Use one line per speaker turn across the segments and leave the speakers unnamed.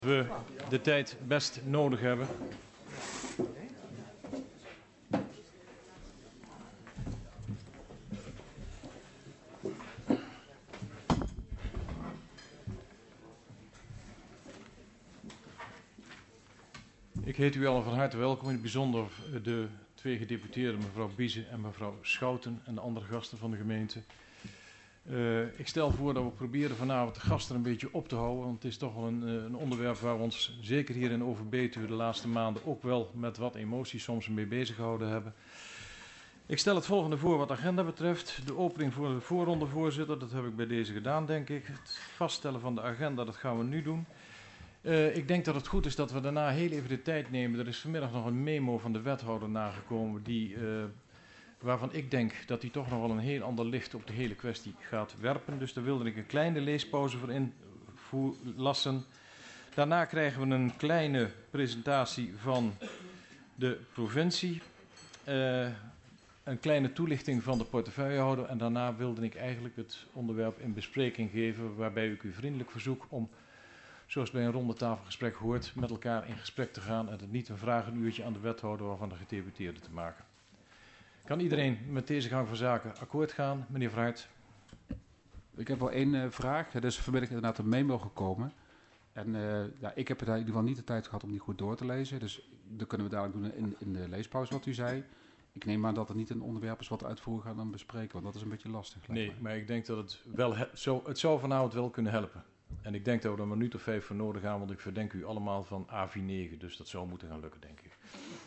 We de tijd best nodig hebben. Ik heet u allen van harte welkom, in het bijzonder de twee gedeputeerden, mevrouw Biezen en mevrouw Schouten en de andere gasten van de gemeente. Ik stel voor dat we proberen vanavond de gasten een beetje op te houden, want het is toch wel een onderwerp waar we ons zeker hier in Overbetuwe de laatste maanden ook wel met wat emoties soms mee bezig gehouden hebben. Ik stel het volgende voor wat de agenda betreft. De opening voor de voorrondevoorzitter, dat heb ik bij deze gedaan denk ik. Het vaststellen van de agenda, dat gaan we nu doen. Ik denk dat het goed is dat we daarna heel even de tijd nemen. Er is vanmiddag nog een memo van de wethouder nagekomen waarvan ik denk dat hij toch nog wel een heel ander licht op de hele kwestie gaat werpen. Dus daar wilde ik een kleine leespauze voor inlassen. Daarna krijgen we een kleine presentatie van de provincie. Een kleine toelichting van de portefeuillehouder. En daarna wilde ik eigenlijk het onderwerp in bespreking geven, waarbij ik u vriendelijk verzoek om, zoals bij een rondetafelgesprek hoort, met elkaar in gesprek te gaan en het niet een uurtje aan de wethouder of aan de gedeputeerde te maken. Kan iedereen met deze gang van zaken akkoord gaan? Meneer Verhaert.
Ik heb wel één vraag. Er is vanmiddag inderdaad een memo gekomen. En ik heb in ieder geval niet de tijd gehad om die goed door te lezen. Dus dat kunnen we dadelijk doen in de leespauze wat u zei. Ik neem aan dat het niet een onderwerp is wat we uitvoerig gaan dan bespreken. Want dat is een beetje lastig.
Nee, maar ik denk dat het zou vanavond wel kunnen helpen. En ik denk dat we er een minuut of 5 voor nodig gaan. Want ik verdenk u allemaal van AV9. Dus dat zou moeten gaan lukken, denk ik.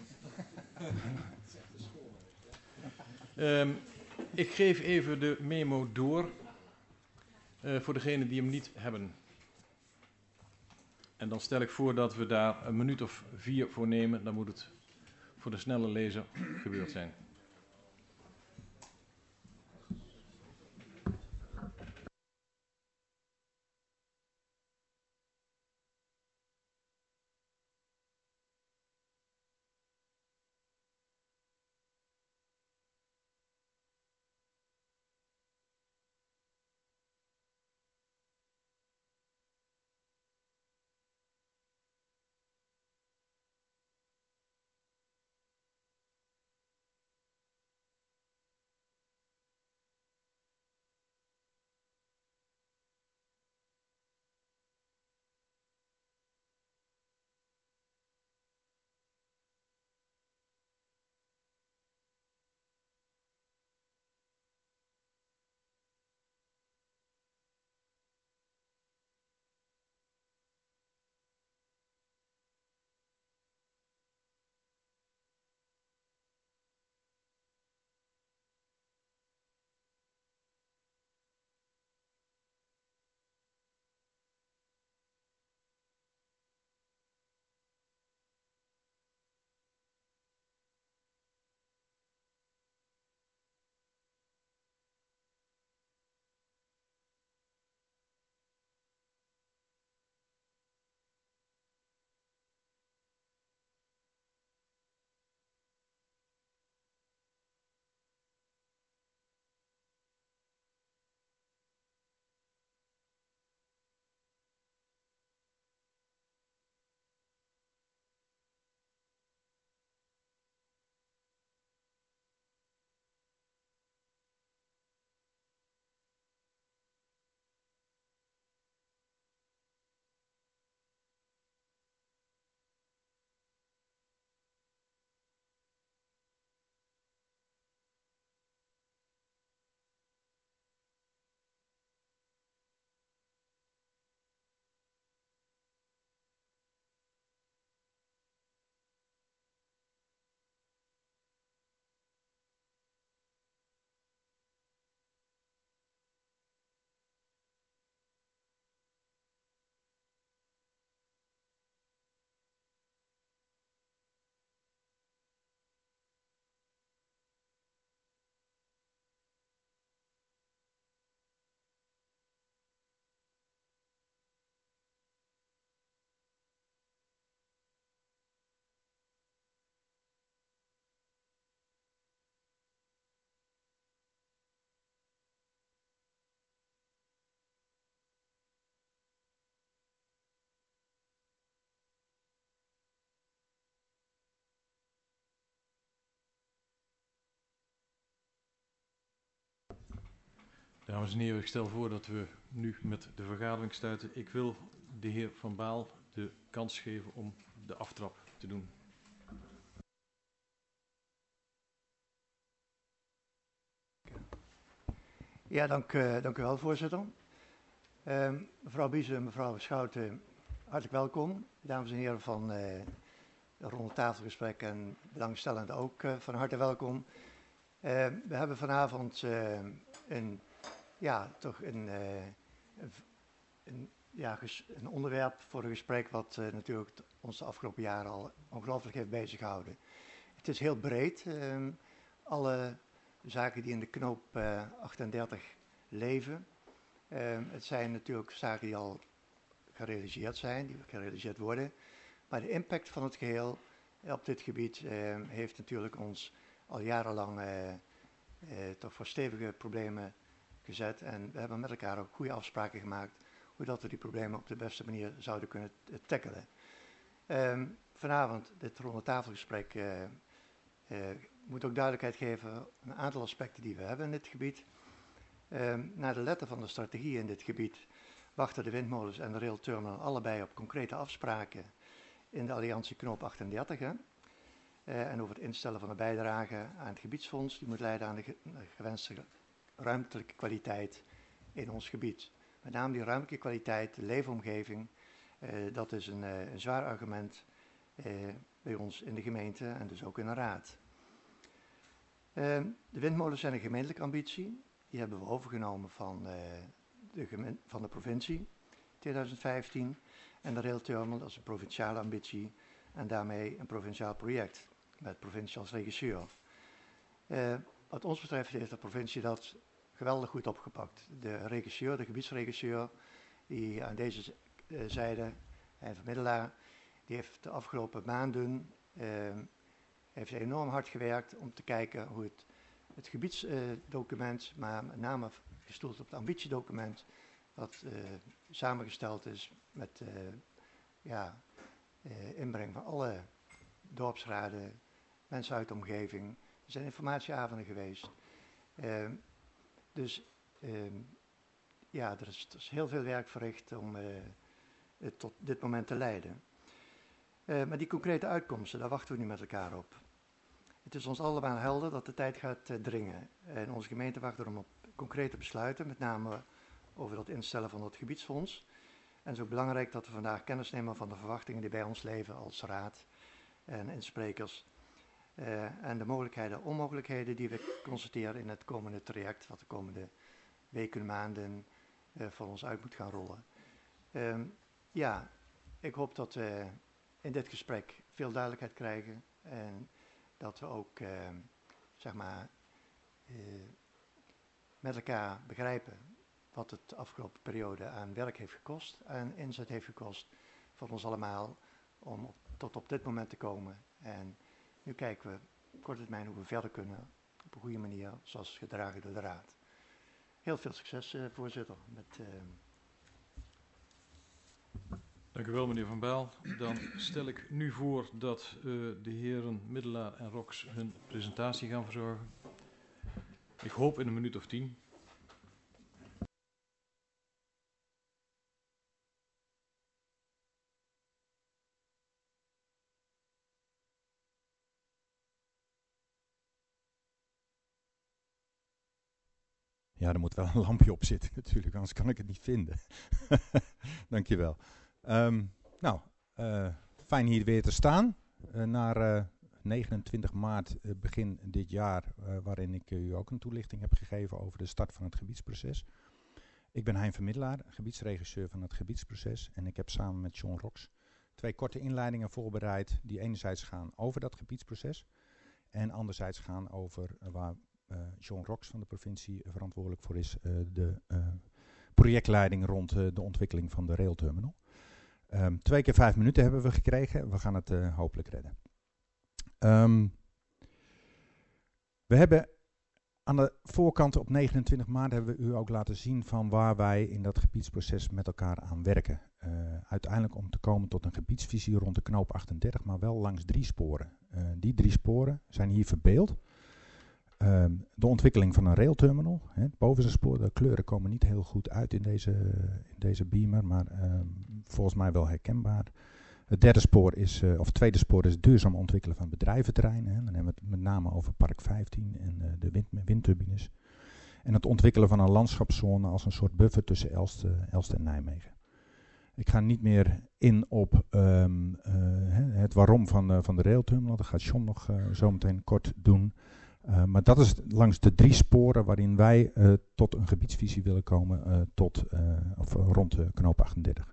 Ik geef even de memo door voor degenen die hem niet hebben. En dan stel ik voor dat we daar een minuut of 4 voor nemen. Dan moet het voor de snelle lezer gebeurd zijn. Dames en heren, ik stel voor dat we nu met de vergadering starten. Ik wil de heer Van Baal de kans geven om de aftrap te doen.
Ja, dank u wel, voorzitter. Mevrouw Biezen, mevrouw Schouten, hartelijk welkom. Dames en heren van het rondetafelgesprek en belangstellenden ook van harte welkom. We hebben vanavond een onderwerp voor een gesprek wat natuurlijk ons de afgelopen jaren al ongelooflijk heeft bezighouden. Het is heel breed. Alle zaken die in de knoop 38 leven. Het zijn natuurlijk zaken die al gerealiseerd zijn, die gerealiseerd worden. Maar de impact van het geheel op dit gebied heeft natuurlijk ons al jarenlang toch voor stevige problemen gezet. En we hebben met elkaar ook goede afspraken gemaakt hoe dat we die problemen op de beste manier zouden kunnen tackelen. Vanavond, dit ronde tafelgesprek moet ook duidelijkheid geven aan een aantal aspecten die we hebben in dit gebied. Naar de letter van de strategie in dit gebied wachten de windmolens en de railterminal allebei op concrete afspraken in de alliantie Knoop 38. En over het instellen van de bijdrage aan het gebiedsfonds, die moet leiden aan de gewenste ruimtelijke kwaliteit in ons gebied. Met name die ruimtelijke kwaliteit, de leefomgeving, dat is een zwaar argument bij ons in de gemeente en dus ook in de raad. De windmolens zijn een gemeentelijke ambitie. Die hebben we overgenomen van de provincie 2015. En de railterminal, dat is een provinciale ambitie en daarmee een provinciaal project met provincie als regisseur. Wat ons betreft heeft de provincie dat geweldig goed opgepakt. De regisseur, de gebiedsregisseur, die aan deze zijde, en vermiddelaar, die heeft de afgelopen maanden heeft enorm hard gewerkt om te kijken hoe het gebiedsdocument, maar met name gestoeld op het ambitiedocument, wat samengesteld is met inbreng van alle dorpsraden, mensen uit de omgeving. Er zijn informatieavonden geweest. Er is heel veel werk verricht om het tot dit moment te leiden. Maar die concrete uitkomsten, daar wachten we nu met elkaar op. Het is ons allemaal helder dat de tijd gaat dringen. En onze gemeente wacht erom op concrete besluiten, met name over dat instellen van het gebiedsfonds. En het is ook belangrijk dat we vandaag kennis nemen van de verwachtingen die bij ons leven als raad en insprekers. En de mogelijkheden en onmogelijkheden die we constateren in het komende traject, wat de komende weken en maanden voor ons uit moet gaan rollen. Ik hoop dat we in dit gesprek veel duidelijkheid krijgen en dat we ook met elkaar begrijpen wat het de afgelopen periode aan werk heeft gekost en inzet heeft gekost voor ons allemaal om tot op dit moment te komen. En nu kijken we op korte termijn hoe we verder kunnen op een goede manier, zoals gedragen door de raad. Heel veel succes, voorzitter.
Dank u wel, meneer Van Baal. Dan stel ik nu voor dat de heren Middelaar en Rox hun presentatie gaan verzorgen. Ik hoop in een minuut of 10.
Ja, er moet wel een lampje op zitten natuurlijk, anders kan ik het niet vinden. Dankjewel. Fijn hier weer te staan. Naar 29 maart begin dit jaar, waarin ik u ook een toelichting heb gegeven over de start van het gebiedsproces. Ik ben Hein Vermiddelaar, gebiedsregisseur van het gebiedsproces. En ik heb samen met John Rox 2 korte inleidingen voorbereid die enerzijds gaan over dat gebiedsproces en anderzijds gaan over waar John Rox van de provincie verantwoordelijk voor is, de projectleiding rond de ontwikkeling van de railterminal. 2 keer 5 minuten hebben we gekregen. We gaan het hopelijk redden. We hebben aan de voorkant op 29 maart hebben we u ook laten zien van waar wij in dat gebiedsproces met elkaar aan werken. Uiteindelijk om te komen tot een gebiedsvisie rond de knoop 38, maar wel langs 3 sporen. Die 3 sporen zijn hier verbeeld. De ontwikkeling van een railterminal. Het bovenste spoor, de kleuren komen niet heel goed uit in deze beamer, maar volgens mij wel herkenbaar. Het tweede spoor is duurzaam ontwikkelen van bedrijventerreinen. Dan hebben we het met name over Park 15 en de windturbines. En het ontwikkelen van een landschapszone als een soort buffer tussen Elst en Nijmegen. Ik ga niet meer in op het waarom van de railterminal. Dat gaat John nog zo meteen kort doen. Maar dat is langs de 3 sporen waarin wij tot een gebiedsvisie willen komen rond de knoop 38.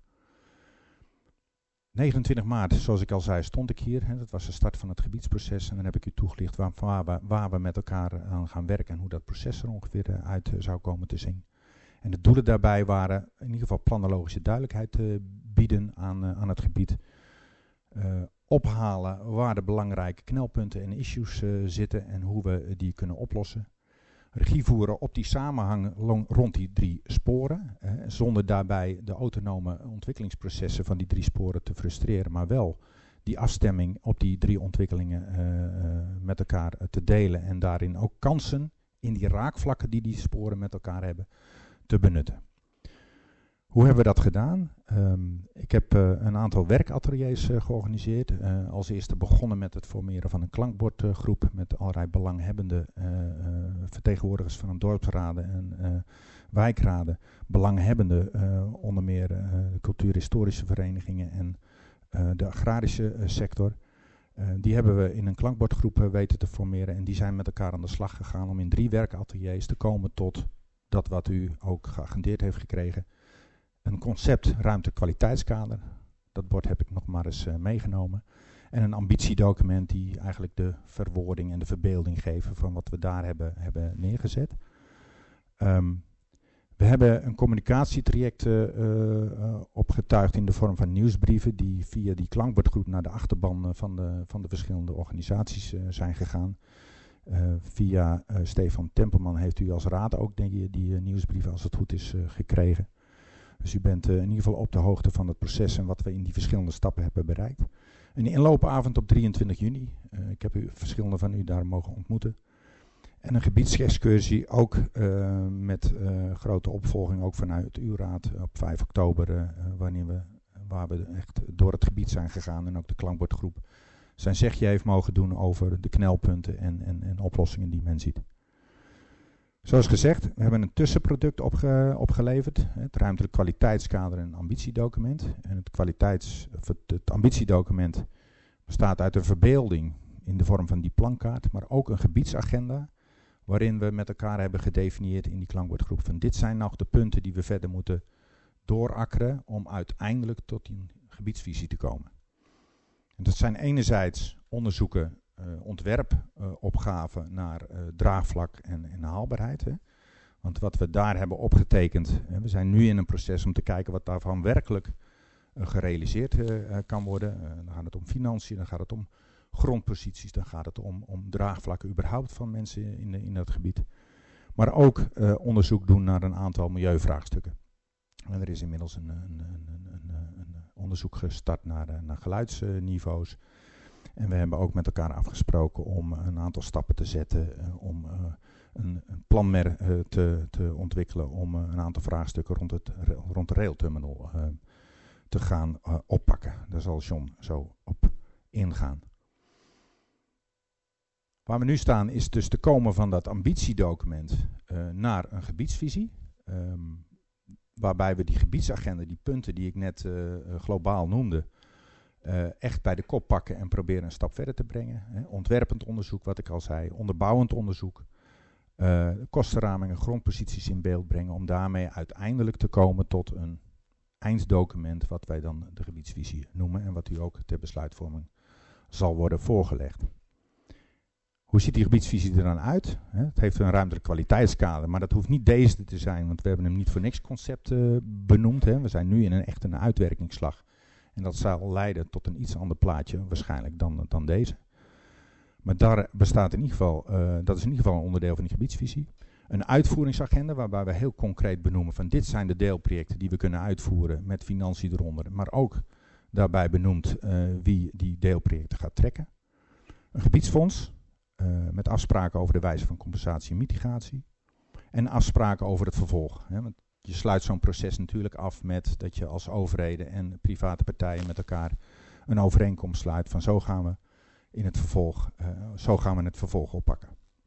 29 maart, zoals ik al zei, stond ik hier. Dat was de start van het gebiedsproces. En dan heb ik u toegelicht waar we met elkaar aan gaan werken en hoe dat proces er ongeveer uit zou komen te zien. En de doelen daarbij waren in ieder geval planologische duidelijkheid bieden aan het gebied. Ophalen waar de belangrijke knelpunten en issues zitten en hoe we die kunnen oplossen. Regie voeren op die samenhang rond die 3 sporen. Zonder daarbij de autonome ontwikkelingsprocessen van die 3 sporen te frustreren. Maar wel die afstemming op die 3 ontwikkelingen met elkaar te delen. En daarin ook kansen in die raakvlakken die sporen met elkaar hebben te benutten. Hoe hebben we dat gedaan? Ik heb een aantal werkateliers georganiseerd. Als eerste begonnen met het formeren van een klankbordgroep met allerlei belanghebbende vertegenwoordigers van een dorpsraden en wijkraden. Belanghebbende, onder meer de cultuurhistorische verenigingen en de agrarische sector. Die hebben we in een klankbordgroep weten te formeren en die zijn met elkaar aan de slag gegaan om in 3 werkateliers te komen tot dat wat u ook geagendeerd heeft gekregen. Een concept ruimte-kwaliteitskader. Dat bord heb ik nog maar eens meegenomen. En een ambitiedocument die eigenlijk de verwoording en de verbeelding geven van wat we daar hebben neergezet. We hebben een communicatietraject opgetuigd in de vorm van nieuwsbrieven die via die klankbordgroep naar de achterban van de verschillende organisaties zijn gegaan. Via Stefan Tempelman heeft u als raad ook die nieuwsbrieven als het goed is gekregen. Dus u bent in ieder geval op de hoogte van het proces en wat we in die verschillende stappen hebben bereikt. Een inloopavond op 23 juni. Ik heb verschillende van u daar mogen ontmoeten. En een gebiedsexcursie ook met grote opvolging ook vanuit uw raad op 5 oktober. Waar we echt door het gebied zijn gegaan en ook de klankbordgroep zijn zegje heeft mogen doen over de knelpunten en oplossingen die men ziet. Zoals gezegd, we hebben een tussenproduct opgeleverd. Het ruimtelijk kwaliteitskader en een ambitiedocument. En het ambitiedocument bestaat uit een verbeelding in de vorm van die plankaart, maar ook een gebiedsagenda waarin we met elkaar hebben gedefinieerd in die klankbordgroep van dit zijn nog de punten die we verder moeten doorakkeren om uiteindelijk tot die gebiedsvisie te komen. En dat zijn enerzijds onderzoeken, ontwerpopgaven naar draagvlak en haalbaarheid. Hè. Want wat we daar hebben opgetekend, we zijn nu in een proces om te kijken wat daarvan werkelijk gerealiseerd kan worden. Dan gaat het om financiën, dan gaat het om grondposities, dan gaat het om draagvlakken überhaupt van mensen in dat gebied. Maar ook onderzoek doen naar een aantal milieuvraagstukken. En er is inmiddels een onderzoek gestart naar geluidsniveaus. En we hebben ook met elkaar afgesproken om een aantal stappen te zetten om een plan te ontwikkelen om een aantal vraagstukken rond de railterminal te gaan oppakken. Daar zal John zo op ingaan. Waar we nu staan is dus te komen van dat ambitiedocument naar een gebiedsvisie. Waarbij we die gebiedsagenda, die punten die ik net globaal noemde, echt bij de kop pakken en proberen een stap verder te brengen. Ontwerpend onderzoek, wat ik al zei, onderbouwend onderzoek, kostenramingen, grondposities in beeld brengen, om daarmee uiteindelijk te komen tot een einddocument, wat wij dan de gebiedsvisie noemen en wat u ook ter besluitvorming zal worden voorgelegd. Hoe ziet die gebiedsvisie er dan uit? Het heeft een ruimtelijk kwaliteitskader, maar dat hoeft niet deze te zijn, want we hebben hem niet voor niks concept benoemd. We zijn nu in een uitwerkingsslag. En dat zal leiden tot een iets ander plaatje waarschijnlijk dan deze. Maar daar bestaat in ieder geval, dat is in ieder geval een onderdeel van die gebiedsvisie. Een uitvoeringsagenda waarbij we heel concreet benoemen van dit zijn de deelprojecten die we kunnen uitvoeren met financiën eronder. Maar ook daarbij benoemd wie die deelprojecten gaat trekken. Een gebiedsfonds met afspraken over de wijze van compensatie en mitigatie. En afspraken over het vervolg. Hè, want je sluit zo'n proces natuurlijk af met dat je als overheden en private partijen met elkaar een overeenkomst sluit van zo gaan we in het vervolg, het vervolg oppakken.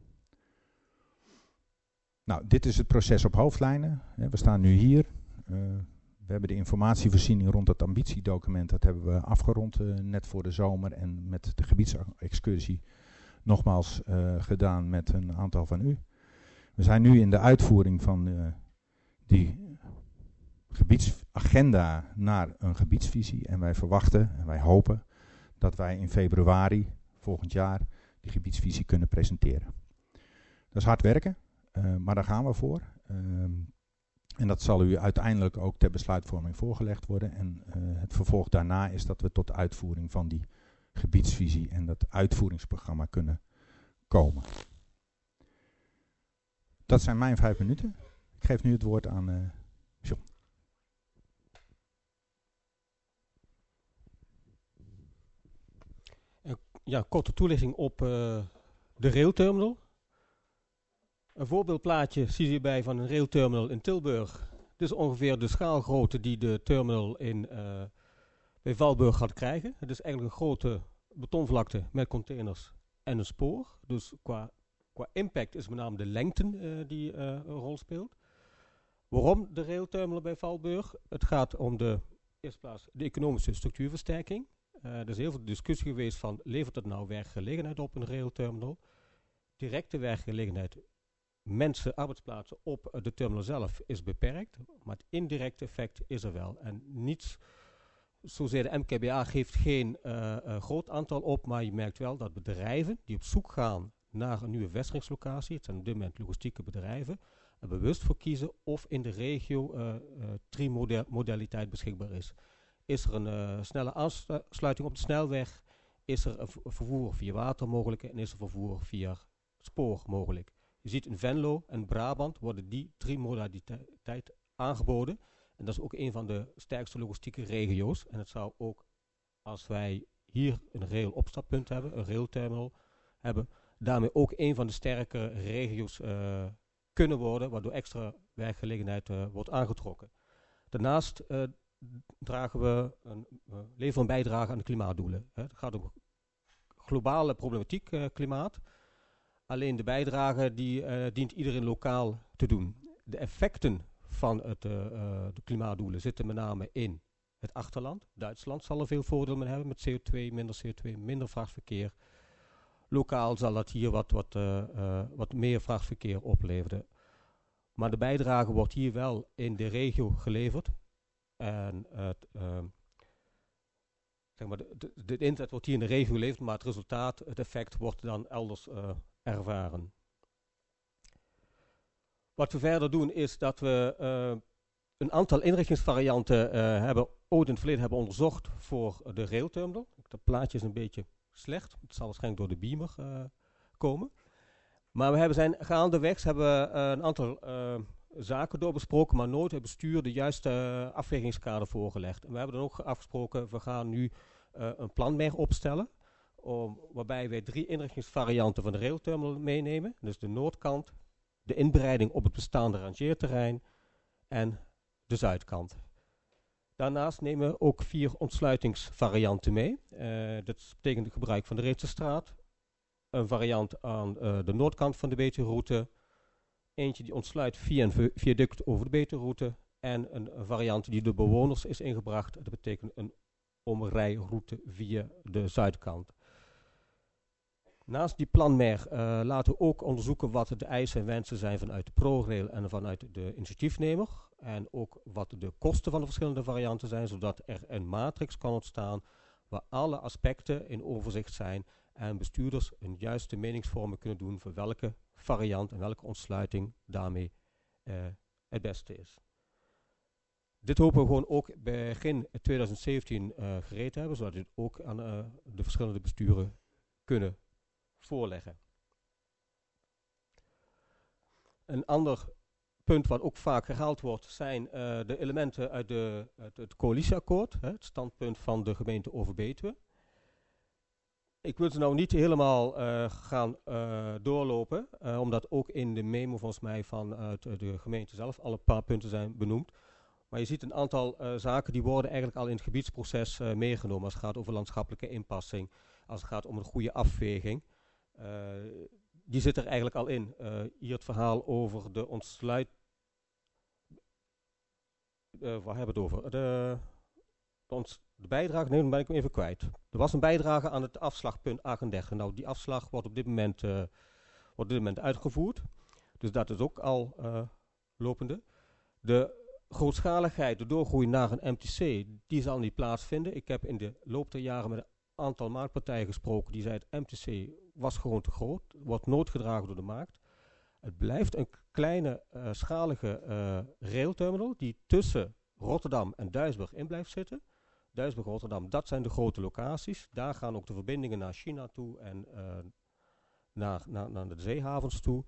Nou, dit is het proces op hoofdlijnen. We staan nu hier. We hebben de informatievoorziening rond het ambitiedocument, dat hebben we afgerond net voor de zomer en met de gebiedsexcursie nogmaals gedaan met een aantal van u. We zijn nu in de uitvoering van die gebiedsagenda naar een gebiedsvisie en wij verwachten en wij hopen dat wij in februari volgend jaar die gebiedsvisie kunnen presenteren. Dat is hard werken, maar daar gaan we voor. En dat zal u uiteindelijk ook ter besluitvorming voorgelegd worden. En het vervolg daarna is dat we tot de uitvoering van die gebiedsvisie en dat uitvoeringsprogramma kunnen komen. Dat zijn mijn 5 minuten. Ik geef nu het woord aan John.
Ja, korte toelichting op de railterminal. Een voorbeeldplaatje zie je bij van een railterminal in Tilburg. Dit is ongeveer de schaalgrootte die de terminal bij Valburg gaat krijgen. Het is eigenlijk een grote betonvlakte met containers en een spoor. Dus qua impact is met name de lengte die een rol speelt. Waarom de railterminal bij Valburg? Het gaat om de eerste plaats de economische structuurversterking. Er is heel veel discussie geweest van levert het nou werkgelegenheid op een railterminal? Directe werkgelegenheid, mensen, arbeidsplaatsen op de terminal zelf is beperkt, maar het indirecte effect is er wel. En niets, zozeer de MKBA geeft geen groot aantal op, maar je merkt wel dat bedrijven die op zoek gaan naar een nieuwe vestigingslocatie, het zijn op dit moment logistieke bedrijven, er bewust voor kiezen of in de regio tri-modaliteit beschikbaar is. Is er een snelle aansluiting op de snelweg? Is er een vervoer via water mogelijk? En is er vervoer via spoor mogelijk? Je ziet in Venlo en Brabant worden die tri-modaliteit aangeboden. En dat is ook een van de sterkste logistieke regio's. En het zou ook, als wij hier een rail opstappunt hebben, een railterminal hebben, daarmee ook een van de sterke regio's kunnen worden, waardoor extra werkgelegenheid wordt aangetrokken. Daarnaast leveren we een bijdrage aan de klimaatdoelen. Het gaat om globale problematiek klimaat. Alleen de bijdrage die dient iedereen lokaal te doen. De effecten van de klimaatdoelen zitten met name in het achterland. Duitsland zal er veel voordeel mee hebben met CO2, minder vrachtverkeer. Lokaal zal dat hier wat meer vrachtverkeer opleveren. Maar de bijdrage wordt hier wel in de regio geleverd. En de inzet wordt hier in de regio geleverd, maar het resultaat, het effect wordt dan elders ervaren. Wat we verder doen is dat we een aantal inrichtingsvarianten ooit in het verleden hebben onderzocht voor de railterminal. Dat plaatje is een beetje slecht, het zal waarschijnlijk door de beamer komen. Maar we zijn gaandeweg een aantal zaken doorbesproken, maar nooit het bestuur de juiste afwegingskader voorgelegd. En we hebben dan ook afgesproken, we gaan nu een planmerk opstellen, waarbij wij 3 inrichtingsvarianten van de railterminal meenemen. Dus de noordkant, de inbreiding op het bestaande rangeerterrein en de zuidkant. Daarnaast nemen we ook 4 ontsluitingsvarianten mee. Dat betekent het gebruik van de Reetsestraat, een variant aan de noordkant van de Betuweroute, eentje die ontsluit via een viaduct over de Betuweroute en een variant die door bewoners is ingebracht. Dat betekent een omrijroute via de zuidkant. Naast die planmer laten we ook onderzoeken wat de eisen en wensen zijn vanuit de ProRail en vanuit de initiatiefnemer. En ook wat de kosten van de verschillende varianten zijn, zodat er een matrix kan ontstaan waar alle aspecten in overzicht zijn en bestuurders een juiste meningsvorming kunnen doen voor welke variant en welke ontsluiting daarmee het beste is. Dit hopen we gewoon ook begin 2017 gereed te hebben, zodat we dit ook aan de verschillende besturen kunnen voorleggen. Een ander punt wat ook vaak herhaald wordt zijn de elementen uit het coalitieakkoord, het standpunt van de gemeente Overbetuwe. Ik wil ze nou niet helemaal gaan doorlopen, omdat ook in de memo volgens mij vanuit de gemeente zelf al een paar punten zijn benoemd. Maar je ziet een aantal zaken die worden eigenlijk al in het gebiedsproces meegenomen. Als het gaat over landschappelijke inpassing, als het gaat om een goede afweging. Die zit er eigenlijk al in. Hier het verhaal over de ontsluit... waar hebben we het over? De bijdrage, nee, dan ben ik hem even kwijt. Er was een bijdrage aan het afslagpunt 38. Nou, die afslag wordt op dit moment uitgevoerd. Dus dat is ook al lopende. De grootschaligheid, de doorgroei naar een MTC, die zal niet plaatsvinden. Ik heb in de loop der jaren met een aantal marktpartijen gesproken. Die zeiden het MTC was gewoon te groot. Wordt nooit gedragen door de markt. Het blijft een kleine schalige railterminal die tussen Rotterdam en Duisburg in blijft zitten. Duisburg, Rotterdam, dat zijn de grote locaties. Daar gaan ook de verbindingen naar China toe en naar de zeehavens toe.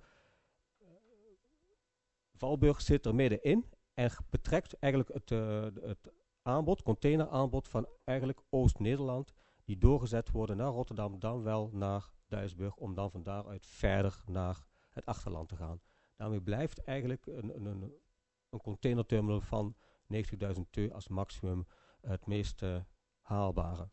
Valburg zit er middenin en betrekt eigenlijk het aanbod, containeraanbod van eigenlijk Oost-Nederland, die doorgezet worden naar Rotterdam, dan wel naar Duisburg, om dan van daaruit verder naar het achterland te gaan. Daarmee blijft eigenlijk een containerterminal van 90.000 TEU als maximum het meest haalbare.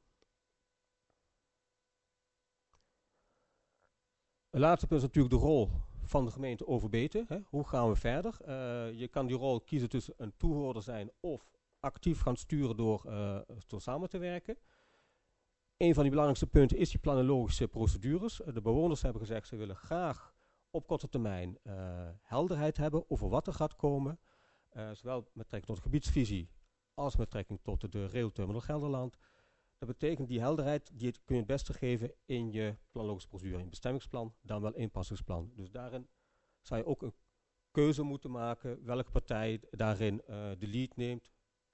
Het laatste punt is natuurlijk de rol van de gemeente Overbetuwe. Hè. Hoe gaan we verder? Je kan die rol kiezen tussen een toehoorder zijn of actief gaan sturen door samen te werken. Een van die belangrijkste punten is die planologische procedures. De bewoners hebben gezegd ze willen graag op korte termijn helderheid hebben over wat er gaat komen. Zowel met betrekking tot de gebiedsvisie als met betrekking tot de railterminal Gelderland. Dat betekent die helderheid, die kun je het beste geven in je planologische procedure, in je bestemmingsplan, dan wel inpassingsplan. Dus daarin zou je ook een keuze moeten maken welke partij daarin de lead neemt.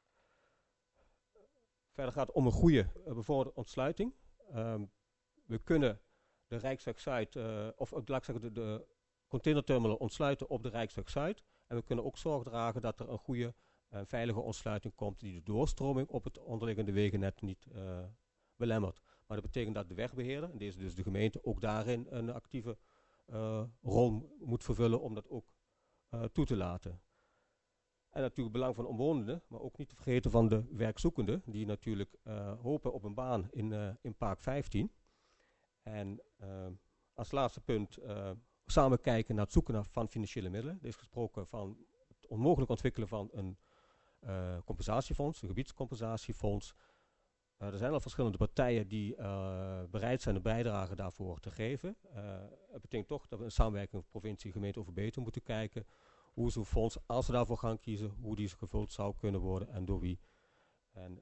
Verder gaat het om een goede bevorderde ontsluiting. We kunnen de Rijksweg Zuid, laat ik zeggen, de containerterminal ontsluiten op de Rijksweg Zuid. En we kunnen ook zorg dragen dat er een goede veilige ontsluiting komt die de doorstroming op het onderliggende wegennet niet belemmert. Maar dat betekent dat de wegbeheerder, en deze dus de gemeente, ook daarin een actieve rol moet vervullen om dat ook toe te laten. En natuurlijk het belang van omwonenden, maar ook niet te vergeten van de werkzoekenden, die natuurlijk hopen op een baan in Park 15. En als laatste punt samen kijken naar het zoeken van financiële middelen. Er is gesproken van het onmogelijk ontwikkelen van een compensatiefonds, een gebiedscompensatiefonds. Er zijn al verschillende partijen die bereid zijn een bijdrage daarvoor te geven. Het betekent toch dat we in samenwerking met provincie, gemeente Overbetuwe moeten kijken hoe zo'n fonds, als we daarvoor gaan kiezen, hoe die gevuld zou kunnen worden en door wie. En,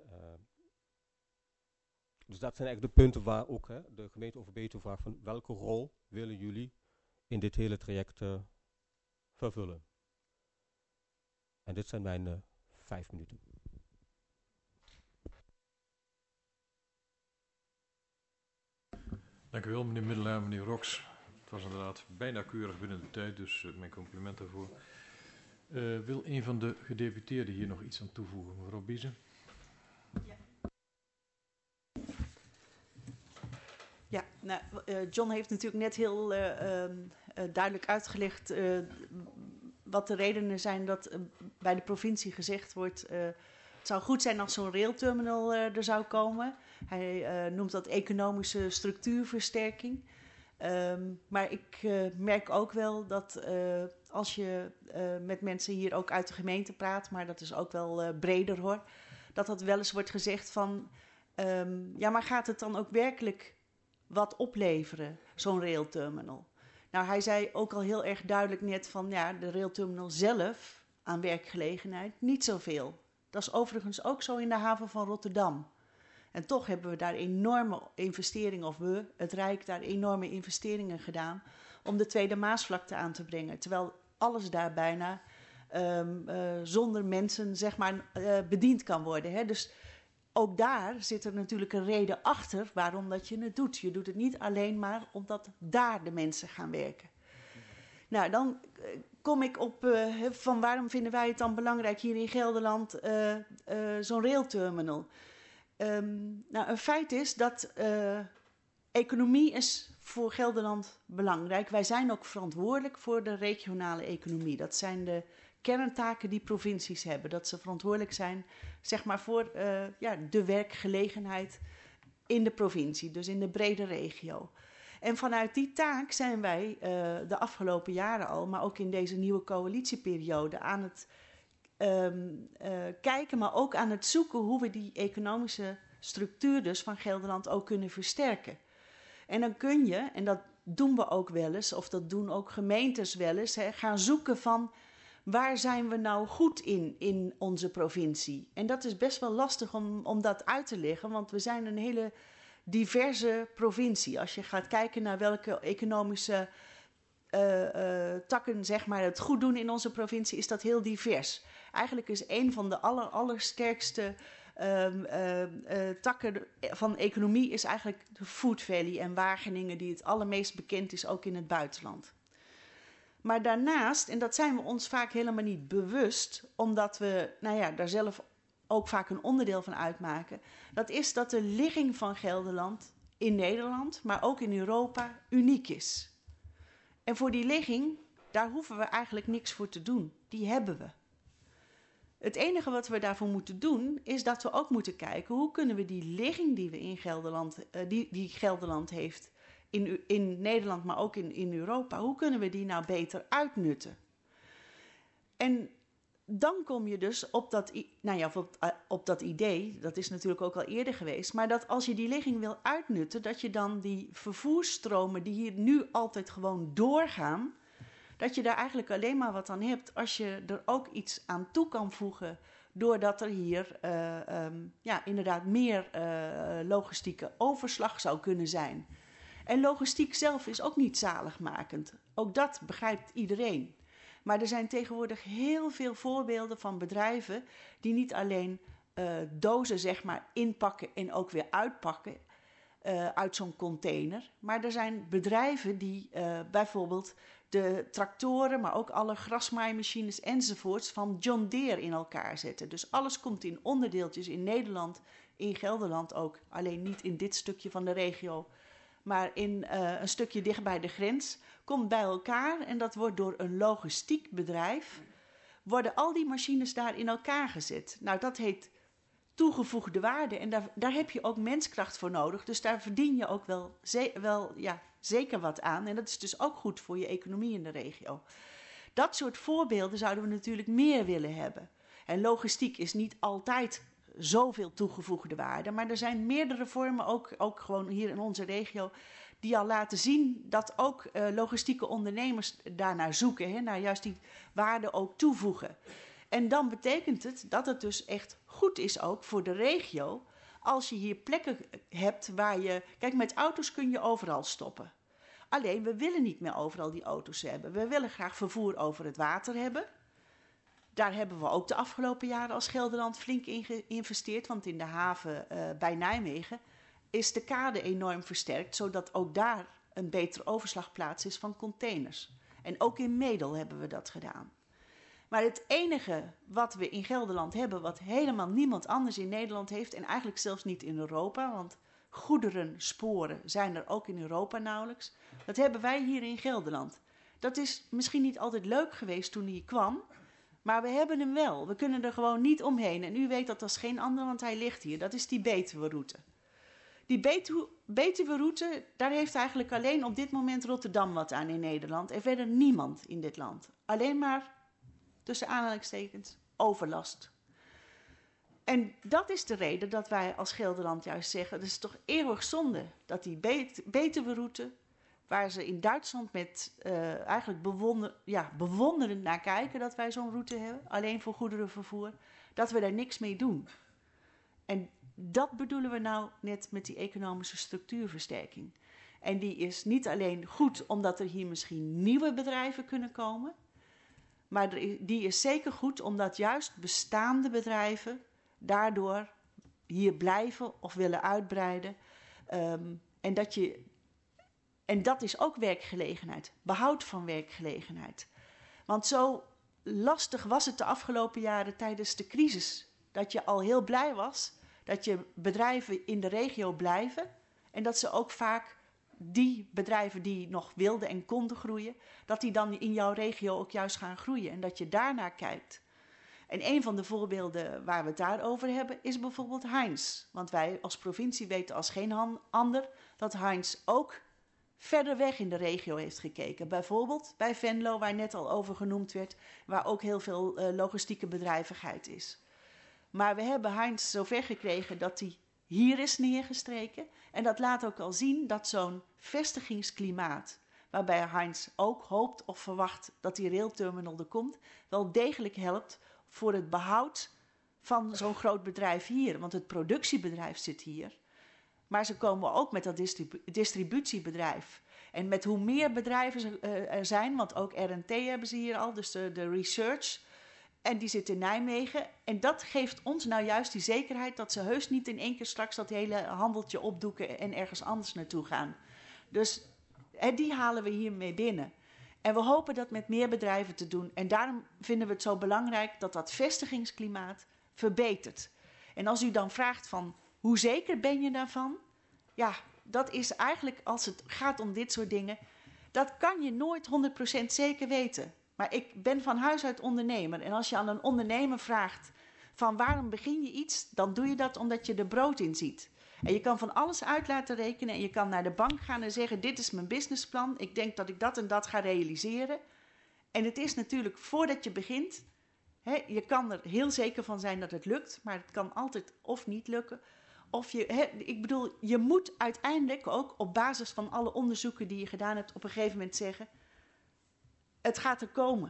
dus dat zijn eigenlijk de punten waar ook de gemeente Overbetuwe vraagt van welke rol willen jullie in dit hele traject vervullen. En dit zijn mijn 5 minuten.
Dank u wel, meneer Middelaar, meneer Rox. Het was inderdaad bijna keurig binnen de tijd, dus mijn compliment daarvoor. Wil een van de gedeputeerden hier nog iets aan toevoegen? Mevrouw Biezen?
Ja, nou, John heeft natuurlijk net heel duidelijk uitgelegd wat de redenen zijn dat bij de provincie gezegd wordt, het zou goed zijn als zo'n railterminal er zou komen. Hij noemt dat economische structuurversterking. Maar ik merk ook wel dat als je met mensen hier ook uit de gemeente praat, maar dat is ook wel breder hoor, dat wel eens wordt gezegd van, ja maar gaat het dan ook werkelijk wat opleveren, zo'n railterminal? Nou, hij zei ook al heel erg duidelijk net van, ja, de railterminal zelf aan werkgelegenheid niet zoveel. Dat is overigens ook zo in de haven van Rotterdam. En toch hebben we daar enorme investeringen, of het Rijk daar enorme investeringen gedaan om de Tweede Maasvlakte aan te brengen. Terwijl alles daar bijna zonder mensen, zeg maar, bediend kan worden. Hè? Dus ook daar zit er natuurlijk een reden achter waarom dat je het doet. Je doet het niet alleen maar omdat daar de mensen gaan werken. Nou, dan kom ik op van waarom vinden wij het dan belangrijk hier in Gelderland zo'n railterminal. Nou, een feit is dat Economie is voor Gelderland belangrijk. Wij zijn ook verantwoordelijk voor de regionale economie. Dat zijn de kerntaken die provincies hebben. Dat ze verantwoordelijk zijn, zeg maar, voor de werkgelegenheid in de provincie, dus in de brede regio. En vanuit die taak zijn wij de afgelopen jaren al, maar ook in deze nieuwe coalitieperiode, aan het kijken, maar ook aan het zoeken hoe we die economische structuur dus van Gelderland ook kunnen versterken. En dan kun je, en dat doen we ook wel eens, of dat doen ook gemeentes wel eens, gaan zoeken van waar zijn we nou goed in onze provincie. En dat is best wel lastig om dat uit te leggen, want we zijn een hele diverse provincie. Als je gaat kijken naar welke economische takken zeg maar, het goed doen in onze provincie, is dat heel divers. Eigenlijk is een van de allersterkste takken van economie is eigenlijk de Food Valley en Wageningen, die het allermeest bekend is, ook in het buitenland. Maar daarnaast, en dat zijn we ons vaak helemaal niet bewust, omdat we daar zelf ook vaak een onderdeel van uitmaken, dat is dat de ligging van Gelderland in Nederland, maar ook in Europa, uniek is. En voor die ligging, daar hoeven we eigenlijk niks voor te doen. Die hebben we. Het enige wat we daarvoor moeten doen, is dat we ook moeten kijken hoe kunnen we die ligging die we in Gelderland, die Gelderland heeft in Nederland, maar ook in Europa, hoe kunnen we die nou beter uitnutten? En dan kom je dus op dat idee, dat is natuurlijk ook al eerder geweest, maar dat als je die ligging wil uitnutten, dat je dan die vervoersstromen die hier nu altijd gewoon doorgaan, dat je daar eigenlijk alleen maar wat aan hebt als je er ook iets aan toe kan voegen, doordat er hier inderdaad meer logistieke overslag zou kunnen zijn. En logistiek zelf is ook niet zaligmakend. Ook dat begrijpt iedereen. Maar er zijn tegenwoordig heel veel voorbeelden van bedrijven die niet alleen dozen zeg maar inpakken en ook weer uitpakken uit zo'n container. Maar er zijn bedrijven die bijvoorbeeld de tractoren, maar ook alle grasmaaimachines enzovoorts van John Deere in elkaar zetten. Dus alles komt in onderdeeltjes in Nederland, in Gelderland ook. Alleen niet in dit stukje van de regio, maar in een stukje dicht bij de grens, komt bij elkaar en dat wordt door een logistiek bedrijf, worden al die machines daar in elkaar gezet. Nou, dat heet toegevoegde waarde en daar heb je ook menskracht voor nodig, dus daar verdien je ook wel zeker wat aan en dat is dus ook goed voor je economie in de regio. Dat soort voorbeelden zouden we natuurlijk meer willen hebben. En logistiek is niet altijd zoveel toegevoegde waarde, maar er zijn meerdere vormen, ook gewoon hier in onze regio, die al laten zien dat ook logistieke ondernemers daarnaar zoeken, naar juist die waarde ook toevoegen. En dan betekent het dat het dus echt goed is ook voor de regio, als je hier plekken hebt waar je, kijk, met auto's kun je overal stoppen. Alleen, we willen niet meer overal die auto's hebben. We willen graag vervoer over het water hebben. Daar hebben we ook de afgelopen jaren als Gelderland flink in geïnvesteerd, want in de haven bij Nijmegen is de kade enorm versterkt, zodat ook daar een betere overslagplaats is van containers. En ook in Medel hebben we dat gedaan. Maar het enige wat we in Gelderland hebben, wat helemaal niemand anders in Nederland heeft, en eigenlijk zelfs niet in Europa, want goederensporen zijn er ook in Europa nauwelijks, dat hebben wij hier in Gelderland. Dat is misschien niet altijd leuk geweest toen hij kwam, maar we hebben hem wel. We kunnen er gewoon niet omheen. En u weet dat als geen ander, want hij ligt hier. Dat is die Betuwe-route. Die Betuwe-route, daar heeft eigenlijk alleen op dit moment Rotterdam wat aan in Nederland. En verder niemand in dit land. Alleen maar, tussen aanhalingstekens, overlast. En dat is de reden dat wij als Gelderland juist zeggen, het is toch eeuwig zonde dat die Betuwe-route, waar ze in Duitsland met eigenlijk bewonderend naar kijken dat wij zo'n route hebben, alleen voor goederenvervoer, dat we daar niks mee doen. En dat bedoelen we nou net met die economische structuurversterking. En die is niet alleen goed omdat er hier misschien nieuwe bedrijven kunnen komen, maar die is zeker goed omdat juist bestaande bedrijven daardoor hier blijven of willen uitbreiden. En dat is ook werkgelegenheid, behoud van werkgelegenheid. Want zo lastig was het de afgelopen jaren tijdens de crisis, dat je al heel blij was dat je bedrijven in de regio blijven en dat ze ook vaak die bedrijven die nog wilden en konden groeien, dat die dan in jouw regio ook juist gaan groeien en dat je daarnaar kijkt. En een van de voorbeelden waar we het daarover hebben is bijvoorbeeld Heinz. Want wij als provincie weten als geen ander dat Heinz ook verder weg in de regio heeft gekeken. Bijvoorbeeld bij Venlo, waar net al over genoemd werd, waar ook heel veel logistieke bedrijvigheid is. Maar we hebben Heinz zover gekregen dat hij hier is neergestreken. En dat laat ook al zien dat zo'n vestigingsklimaat, waarbij Heinz ook hoopt of verwacht dat die railterminal er komt, wel degelijk helpt voor het behoud van zo'n groot bedrijf hier. Want het productiebedrijf zit hier. Maar ze komen ook met dat distributiebedrijf. En met hoe meer bedrijven er zijn, want ook R&T hebben ze hier al, dus de research. En die zit in Nijmegen. En dat geeft ons nou juist die zekerheid dat ze heus niet in één keer straks dat hele handeltje opdoeken en ergens anders naartoe gaan. Dus die halen we hiermee binnen. En we hopen dat met meer bedrijven te doen. En daarom vinden we het zo belangrijk dat dat vestigingsklimaat verbetert. En als u dan vraagt van hoe zeker ben je daarvan? Ja, dat is eigenlijk als het gaat om dit soort dingen, dat kan je nooit 100% zeker weten. Maar ik ben van huis uit ondernemer. En als je aan een ondernemer vraagt van waarom begin je iets, dan doe je dat omdat je er brood in ziet. En je kan van alles uit laten rekenen en je kan naar de bank gaan en zeggen, dit is mijn businessplan, ik denk dat ik dat en dat ga realiseren. En het is natuurlijk voordat je begint, je kan er heel zeker van zijn dat het lukt, maar het kan altijd of niet lukken. Of je moet uiteindelijk ook op basis van alle onderzoeken die je gedaan hebt op een gegeven moment zeggen, het gaat er komen.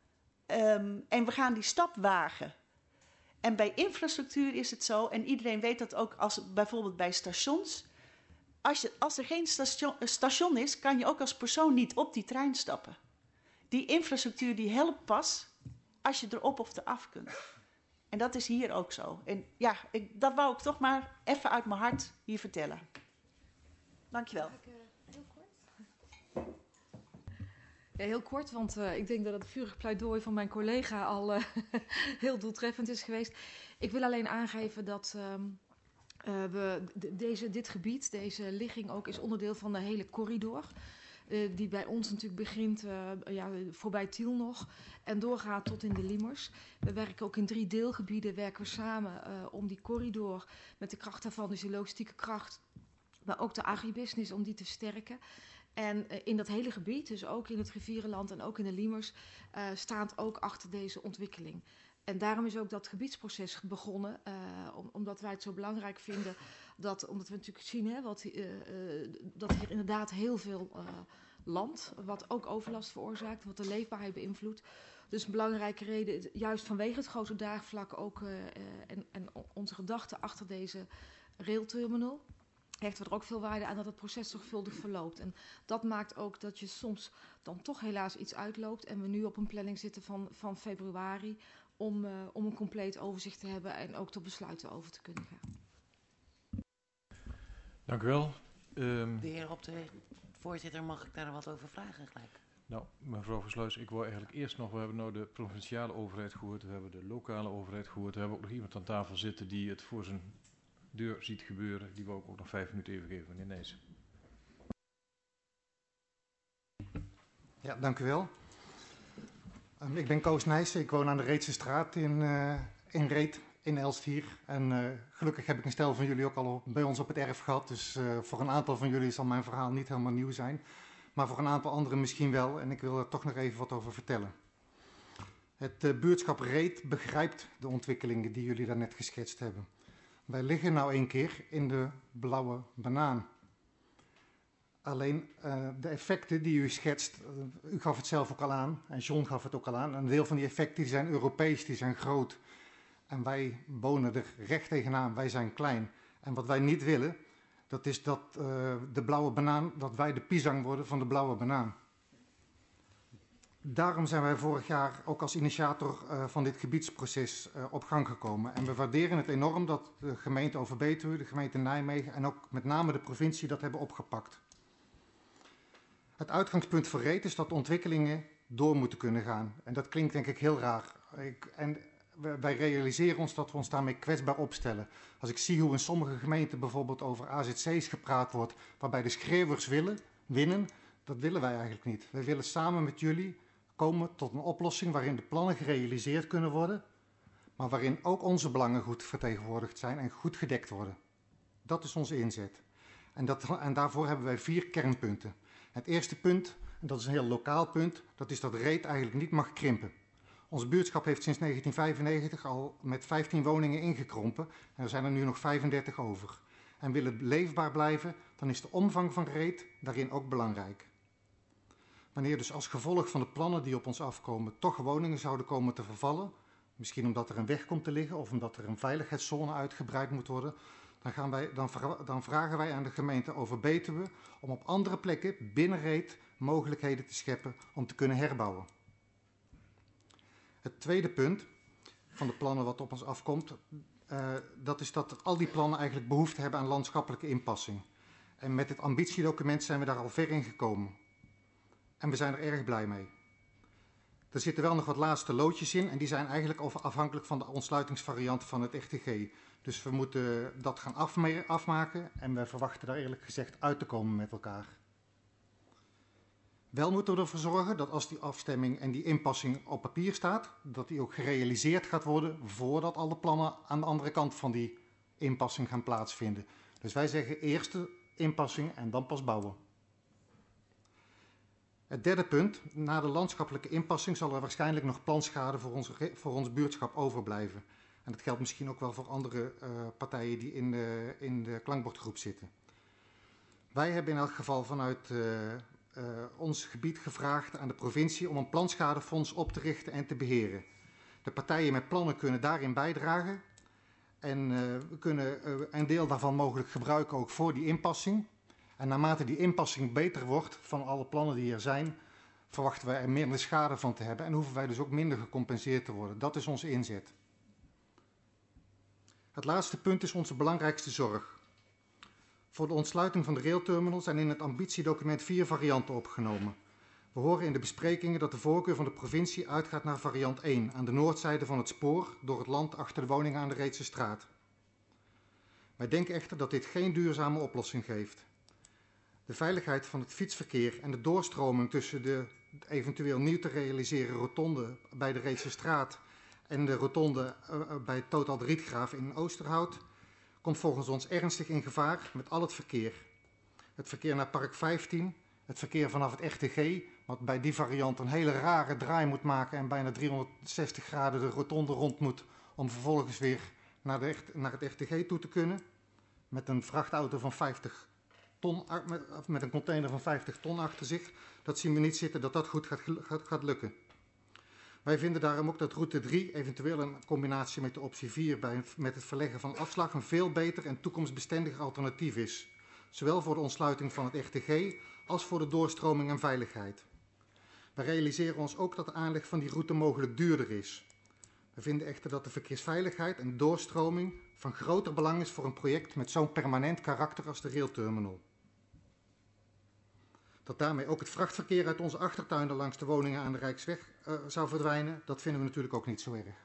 En we gaan die stap wagen. En bij infrastructuur is het zo, en iedereen weet dat ook als bijvoorbeeld bij stations. Als er geen station is, kan je ook als persoon niet op die trein stappen. Die infrastructuur die helpt pas als je erop of eraf kunt. En dat is hier ook zo. En ja, dat wou ik toch maar even uit mijn hart hier vertellen. Dankjewel.
Heel kort? Ja, heel kort, want ik denk dat het vurig pleidooi van mijn collega al heel doeltreffend is geweest. Ik wil alleen aangeven dat dit gebied, deze ligging ook, is onderdeel van de hele corridor. Die bij ons natuurlijk begint voorbij Tiel nog en doorgaat tot in de Liemers. We werken ook in 3 deelgebieden, werken we samen om die corridor met de kracht daarvan, dus de logistieke kracht, maar ook de agribusiness om die te versterken. En in dat hele gebied, dus ook in het rivierenland en ook in de Liemers, staat ook achter deze ontwikkeling. En daarom is ook dat gebiedsproces begonnen, omdat wij het zo belangrijk vinden, omdat we natuurlijk zien dat hier inderdaad heel veel land, wat ook overlast veroorzaakt, wat de leefbaarheid beïnvloedt. Dus een belangrijke reden, juist vanwege het grote draagvlak ook en onze gedachten achter deze railterminal, hechten we er ook veel waarde aan dat het proces zorgvuldig verloopt. En dat maakt ook dat je soms dan toch helaas iets uitloopt en we nu op een planning zitten van februari om een compleet overzicht te hebben en ook tot besluiten over te kunnen gaan.
Dank u wel.
De heer voorzitter, mag ik daar wat over vragen gelijk?
Nou, mevrouw Versluis, ik wou eigenlijk eerst nog, we hebben nou de provinciale overheid gehoord, we hebben de lokale overheid gehoord, we hebben ook nog iemand aan tafel zitten die het voor zijn deur ziet gebeuren. Die wou ik ook nog 5 minuten even geven, meneer Nijs.
Ja, dank u wel. Ik ben Koos Nijssen, ik woon aan de Reedse straat in Reet, in Elsthier. En gelukkig heb ik een stel van jullie ook al bij ons op het erf gehad. Dus voor een aantal van jullie zal mijn verhaal niet helemaal nieuw zijn. Maar voor een aantal anderen misschien wel. En ik wil er toch nog even wat over vertellen. Het buurtschap Reet begrijpt de ontwikkelingen die jullie daarnet geschetst hebben. Wij liggen nou een keer in de blauwe banaan. Alleen de effecten die u schetst, u gaf het zelf ook al aan en John gaf het ook al aan. Een deel van die effecten die zijn Europees, die zijn groot. En wij wonen er recht tegenaan, wij zijn klein. En wat wij niet willen, dat is dat de blauwe banaan, dat wij de pisang worden van de blauwe banaan. Daarom zijn wij vorig jaar ook als initiator van dit gebiedsproces op gang gekomen. En we waarderen het enorm dat de gemeente Overbetuwe, de gemeente Nijmegen en ook met name de provincie dat hebben opgepakt. Het uitgangspunt voor Reet is dat de ontwikkelingen door moeten kunnen gaan. En dat klinkt denk ik heel raar. wij realiseren ons dat we ons daarmee kwetsbaar opstellen. Als ik zie hoe in sommige gemeenten bijvoorbeeld over AZC's gepraat wordt, waarbij de schreeuwers winnen, dat willen wij eigenlijk niet. Wij willen samen met jullie komen tot een oplossing waarin de plannen gerealiseerd kunnen worden, maar waarin ook onze belangen goed vertegenwoordigd zijn en goed gedekt worden. Dat is onze inzet. En daarvoor hebben wij 4 kernpunten. Het eerste punt, en dat is een heel lokaal punt, dat is dat Reet eigenlijk niet mag krimpen. Onze buurtschap heeft sinds 1995 al met 15 woningen ingekrompen en er zijn er nu nog 35 over. En wil het leefbaar blijven, dan is de omvang van Reet daarin ook belangrijk. Wanneer dus als gevolg van de plannen die op ons afkomen toch woningen zouden komen te vervallen, misschien omdat er een weg komt te liggen of omdat er een veiligheidszone uitgebreid moet worden, dan vragen wij aan de gemeente over Betuwe om op andere plekken binnen Reet mogelijkheden te scheppen om te kunnen herbouwen. Het tweede punt van de plannen wat op ons afkomt, dat is dat al die plannen eigenlijk behoefte hebben aan landschappelijke inpassing. En met het ambitiedocument zijn we daar al ver in gekomen. En we zijn er erg blij mee. Er zitten wel nog wat laatste loodjes in en die zijn eigenlijk afhankelijk van de ontsluitingsvariant van het RTG. Dus we moeten dat gaan afmaken en we verwachten daar eerlijk gezegd uit te komen met elkaar. Wel moeten we ervoor zorgen dat als die afstemming en die inpassing op papier staat, dat die ook gerealiseerd gaat worden voordat alle plannen aan de andere kant van die inpassing gaan plaatsvinden. Dus wij zeggen eerst de inpassing en dan pas bouwen. Het derde punt, na de landschappelijke inpassing zal er waarschijnlijk nog planschade voor ons buurtschap overblijven. En dat geldt misschien ook wel voor andere partijen die in de klankbordgroep zitten. Wij hebben in elk geval vanuit ons gebied gevraagd aan de provincie om een planschadefonds op te richten en te beheren. De partijen met plannen kunnen daarin bijdragen en we kunnen een deel daarvan mogelijk gebruiken ook voor die inpassing. En naarmate die inpassing beter wordt van alle plannen die er zijn, verwachten wij er minder schade van te hebben en hoeven wij dus ook minder gecompenseerd te worden. Dat is onze inzet. Het laatste punt is onze belangrijkste zorg. Voor de ontsluiting van de railterminal zijn in het ambitiedocument 4 varianten opgenomen. We horen in de besprekingen dat de voorkeur van de provincie uitgaat naar variant 1, aan de noordzijde van het spoor, door het land achter de woningen aan de Reedse straat. Wij denken echter dat dit geen duurzame oplossing geeft. De veiligheid van het fietsverkeer en de doorstroming tussen de eventueel nieuw te realiseren rotonde bij de Reedse straat en de rotonde bij Total de Rietgraaf in Oosterhout komt volgens ons ernstig in gevaar met al het verkeer. Het verkeer naar Park 15, het verkeer vanaf het RTG, wat bij die variant een hele rare draai moet maken en bijna 360 graden de rotonde rond moet om vervolgens weer naar het RTG toe te kunnen. Met een vrachtauto van 50 ton, met een container van 50 ton achter zich. Dat zien we niet zitten dat dat goed gaat lukken. Wij vinden daarom ook dat route 3, eventueel een combinatie met de optie 4 met het verleggen van afslag, een veel beter en toekomstbestendiger alternatief is. Zowel voor de ontsluiting van het RTG als voor de doorstroming en veiligheid. We realiseren ons ook dat de aanleg van die route mogelijk duurder is. We vinden echter dat de verkeersveiligheid en doorstroming van groter belang is voor een project met zo'n permanent karakter als de railterminal. Dat daarmee ook het vrachtverkeer uit onze achtertuinen langs de woningen aan de Rijksweg zou verdwijnen, dat vinden we natuurlijk ook niet zo erg.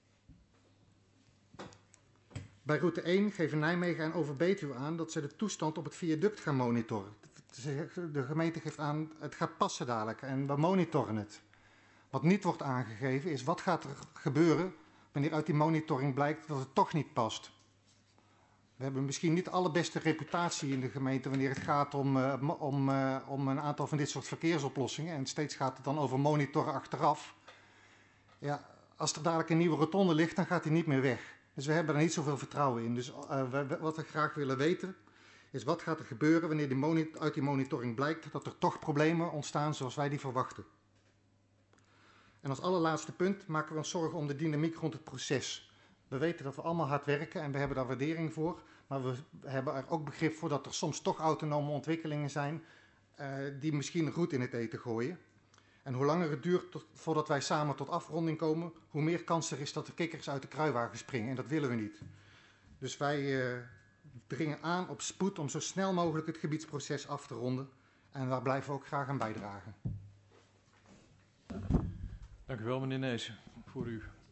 Bij route 1 geven Nijmegen en Overbetuwe aan dat ze de toestand op het viaduct gaan monitoren. De gemeente geeft aan, het gaat passen dadelijk en we monitoren het. Wat niet wordt aangegeven is, wat gaat er gebeuren wanneer uit die monitoring blijkt dat het toch niet past. We hebben misschien niet de allerbeste reputatie in de gemeente wanneer het gaat om een aantal van dit soort verkeersoplossingen. En steeds gaat het dan over monitoren achteraf. Ja, als er dadelijk een nieuwe rotonde ligt, dan gaat die niet meer weg. Dus we hebben er niet zoveel vertrouwen in. Dus wat we graag willen weten is wat gaat er gebeuren wanneer uit die monitoring blijkt dat er toch problemen ontstaan zoals wij die verwachten. En als allerlaatste punt maken we ons zorgen om de dynamiek rond het proces. We weten dat we allemaal hard werken en we hebben daar waardering voor. Maar we hebben er ook begrip voor dat er soms toch autonome ontwikkelingen zijn die misschien een roet in het eten gooien. En hoe langer het duurt voordat wij samen tot afronding komen, hoe meer kans er is dat de kikkers uit de kruiwagen springen. En dat willen we niet. Dus wij dringen aan op spoed om zo snel mogelijk het gebiedsproces af te ronden. En daar blijven we ook graag aan bijdragen.
Dank u wel, meneer Nees, voor uw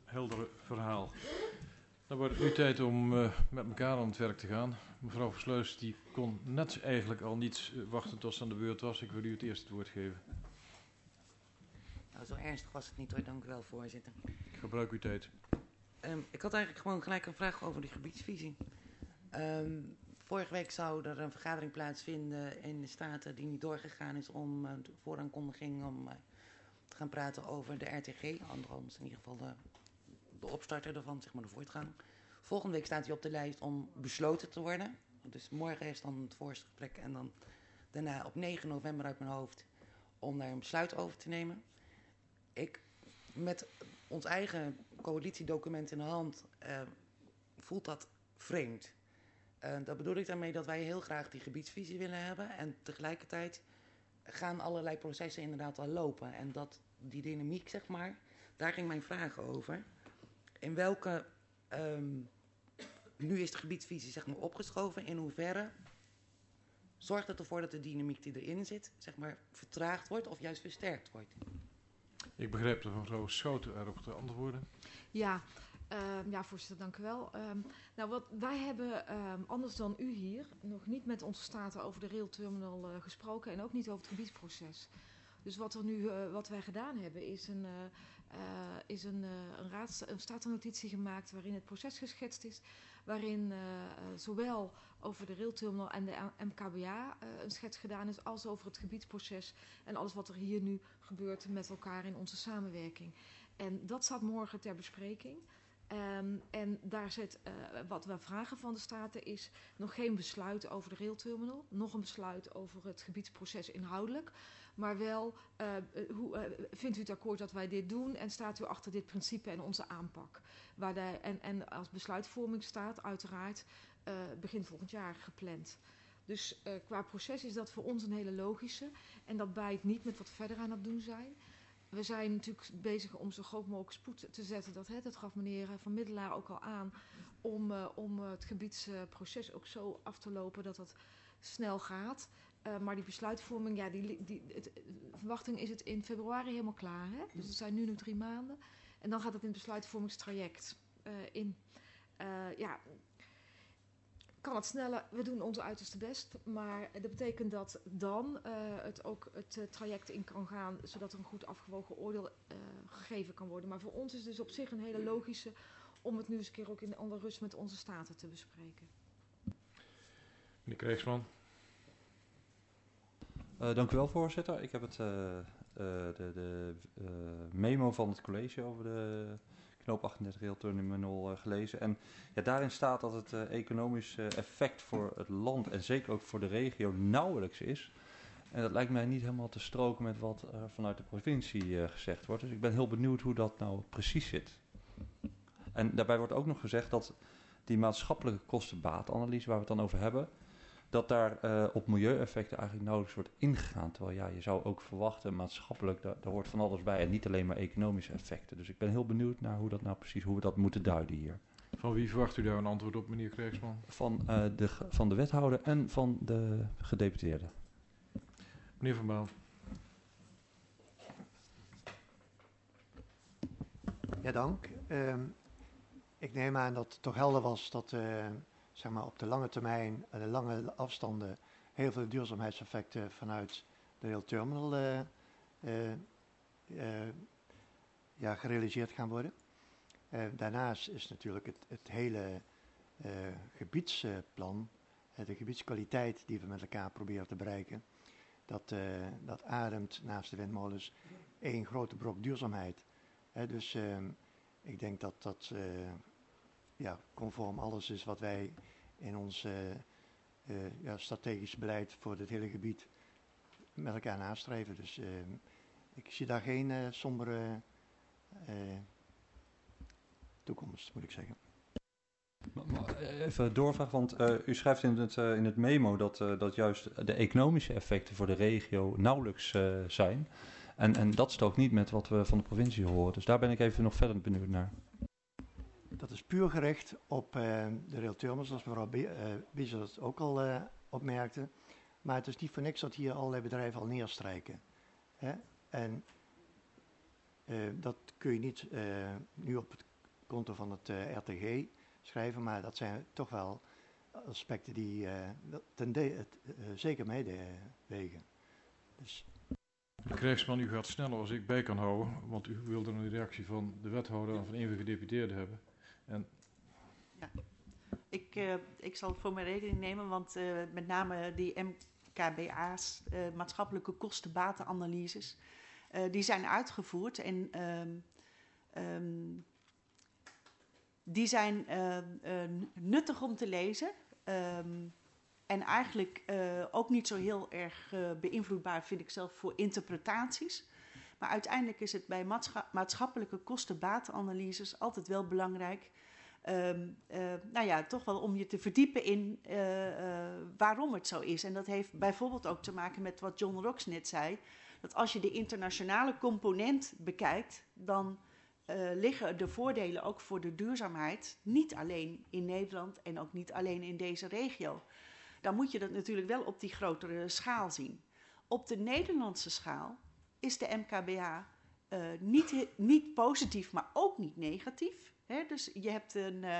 heldere verhaal. Dan wordt het nu tijd om met elkaar aan het werk te gaan. Mevrouw Versluis die kon net eigenlijk al niet wachten tot ze aan de beurt was. Ik wil u het eerst het woord geven.
Nou, zo ernstig was het niet hoor, dank u wel, voorzitter.
Ik gebruik uw tijd.
Ik had eigenlijk gewoon gelijk een vraag over die gebiedsvisie. Vorige week zou er een vergadering plaatsvinden in de Staten die niet doorgegaan is om vooraankondiging om te gaan praten over de RTG. Althans in ieder geval de opstarter ervan, zeg maar de voortgang. Volgende week staat hij op de lijst om besloten te worden. Dus morgen is dan het voorste gesprek en dan daarna op 9 november uit mijn hoofd om daar een besluit over te nemen. Met ons eigen coalitiedocument in de hand voelt dat vreemd. Dat bedoel ik daarmee dat wij heel graag die gebiedsvisie willen hebben. En tegelijkertijd gaan allerlei processen inderdaad al lopen. En dat die dynamiek, zeg maar, daar ging mijn vraag over. In welke... nu is de gebiedsvisie zeg maar opgeschoven. In hoeverre zorgt het ervoor dat de dynamiek die erin zit, zeg maar, vertraagd wordt of juist versterkt wordt?
Ik begrijp dat mevrouw Schouten erop te antwoorden.
Ja, voorzitter, dank u wel. Wij hebben, anders dan u hier, nog niet met onze staten over de railterminal gesproken en ook niet over het gebiedsproces. Dus wat wij gedaan hebben is een statennotitie gemaakt waarin het proces geschetst is, waarin zowel over de railterminal en de MKBA een schets gedaan is, als over het gebiedsproces en alles wat er hier nu gebeurt met elkaar in onze samenwerking. En dat staat morgen ter bespreking. En daar zit, wat we vragen van de Staten is nog geen besluit over de railterminal, nog een besluit over het gebiedsproces inhoudelijk. Maar wel, vindt u het akkoord dat wij dit doen en staat u achter dit principe en onze aanpak? En als besluitvorming staat uiteraard begin volgend jaar gepland. Dus qua proces is dat voor ons een hele logische en dat bijt niet met wat we verder aan het doen zijn. We zijn natuurlijk bezig om zo groot mogelijk spoed te zetten. Dat gaf meneer Van Middelaar ook al aan. Om het gebiedsproces ook zo af te lopen dat het snel gaat. Maar die besluitvorming, de verwachting is het in februari helemaal klaar. Hè? Dus het zijn nu nog 3 maanden. En dan gaat het in het besluitvormingstraject in. Kan het sneller, we doen ons uiterste best, maar dat betekent dat dan het traject in kan gaan, zodat er een goed afgewogen oordeel gegeven kan worden. Maar voor ons is het dus op zich een hele logische om het nu eens een keer ook in alle rust met onze staten te bespreken.
Meneer Krijgsman.
Dank u wel, voorzitter. Ik heb de memo van het college over de knoop 38 railterminal gelezen. En ja, daarin staat dat het economische effect voor het land en zeker ook voor de regio nauwelijks is. En dat lijkt mij niet helemaal te stroken met wat vanuit de provincie gezegd wordt. Dus ik ben heel benieuwd hoe dat nou precies zit. En daarbij wordt ook nog gezegd dat die maatschappelijke kosten-baatanalyse waar we het dan over hebben, dat daar op milieueffecten eigenlijk nauwelijks wordt ingegaan. Terwijl ja, je zou ook verwachten, maatschappelijk, daar hoort van alles bij en niet alleen maar economische effecten. Dus ik ben heel benieuwd naar hoe we dat moeten duiden hier.
Van wie verwacht u daar een antwoord op, meneer Krijgsman?
Van de wethouder en van de gedeputeerde.
Meneer Van Baal.
Ja, dank. Ik neem aan dat het toch helder was dat zeg maar op de lange termijn, de lange afstanden, heel veel duurzaamheidseffecten vanuit de railterminal gerealiseerd gaan worden. Daarnaast is natuurlijk het hele gebiedsplan, de gebiedskwaliteit die we met elkaar proberen te bereiken, dat ademt naast de windmolens één grote brok duurzaamheid. Dus ik denk dat dat conform alles is wat wij in ons strategisch beleid voor het hele gebied met elkaar nastreven. Dus ik zie daar geen sombere toekomst, moet ik zeggen.
Even doorvraag, want u schrijft in het memo dat juist de economische effecten voor de regio nauwelijks zijn. En dat stookt niet met wat we van de provincie horen. Dus daar ben ik even nog verder benieuwd naar.
Dat is puur gericht op de railterminals, zoals mevrouw Biezer dat ook al opmerkte. Maar het is niet voor niks dat hier allerlei bedrijven al neerstrijken. Hè? En dat kun je niet nu konto van het RTG schrijven, maar dat zijn toch wel aspecten die zeker meewegen. Dus.
De krijgsman, u gaat sneller als ik bij kan houden, want u wilde een reactie van de wethouder en van een van de gedeputeerden hebben. En
ja. Ik zal het voor mijn rekening nemen, want met name die MKBA's, maatschappelijke kosten-batenanalyses, die zijn uitgevoerd en die zijn nuttig om te lezen. En eigenlijk ook niet zo heel erg beïnvloedbaar, vind ik zelf, voor interpretaties. Maar uiteindelijk is het bij maatschappelijke kosten-batenanalyses altijd wel belangrijk, toch wel om je te verdiepen in waarom het zo is. En dat heeft bijvoorbeeld ook te maken met wat John Rox net zei, dat als je de internationale component bekijkt, dan liggen de voordelen ook voor de duurzaamheid niet alleen in Nederland en ook niet alleen in deze regio. Dan moet je dat natuurlijk wel op die grotere schaal zien. Op de Nederlandse schaal is de MKBA niet positief, maar ook niet negatief. Hè? Dus je hebt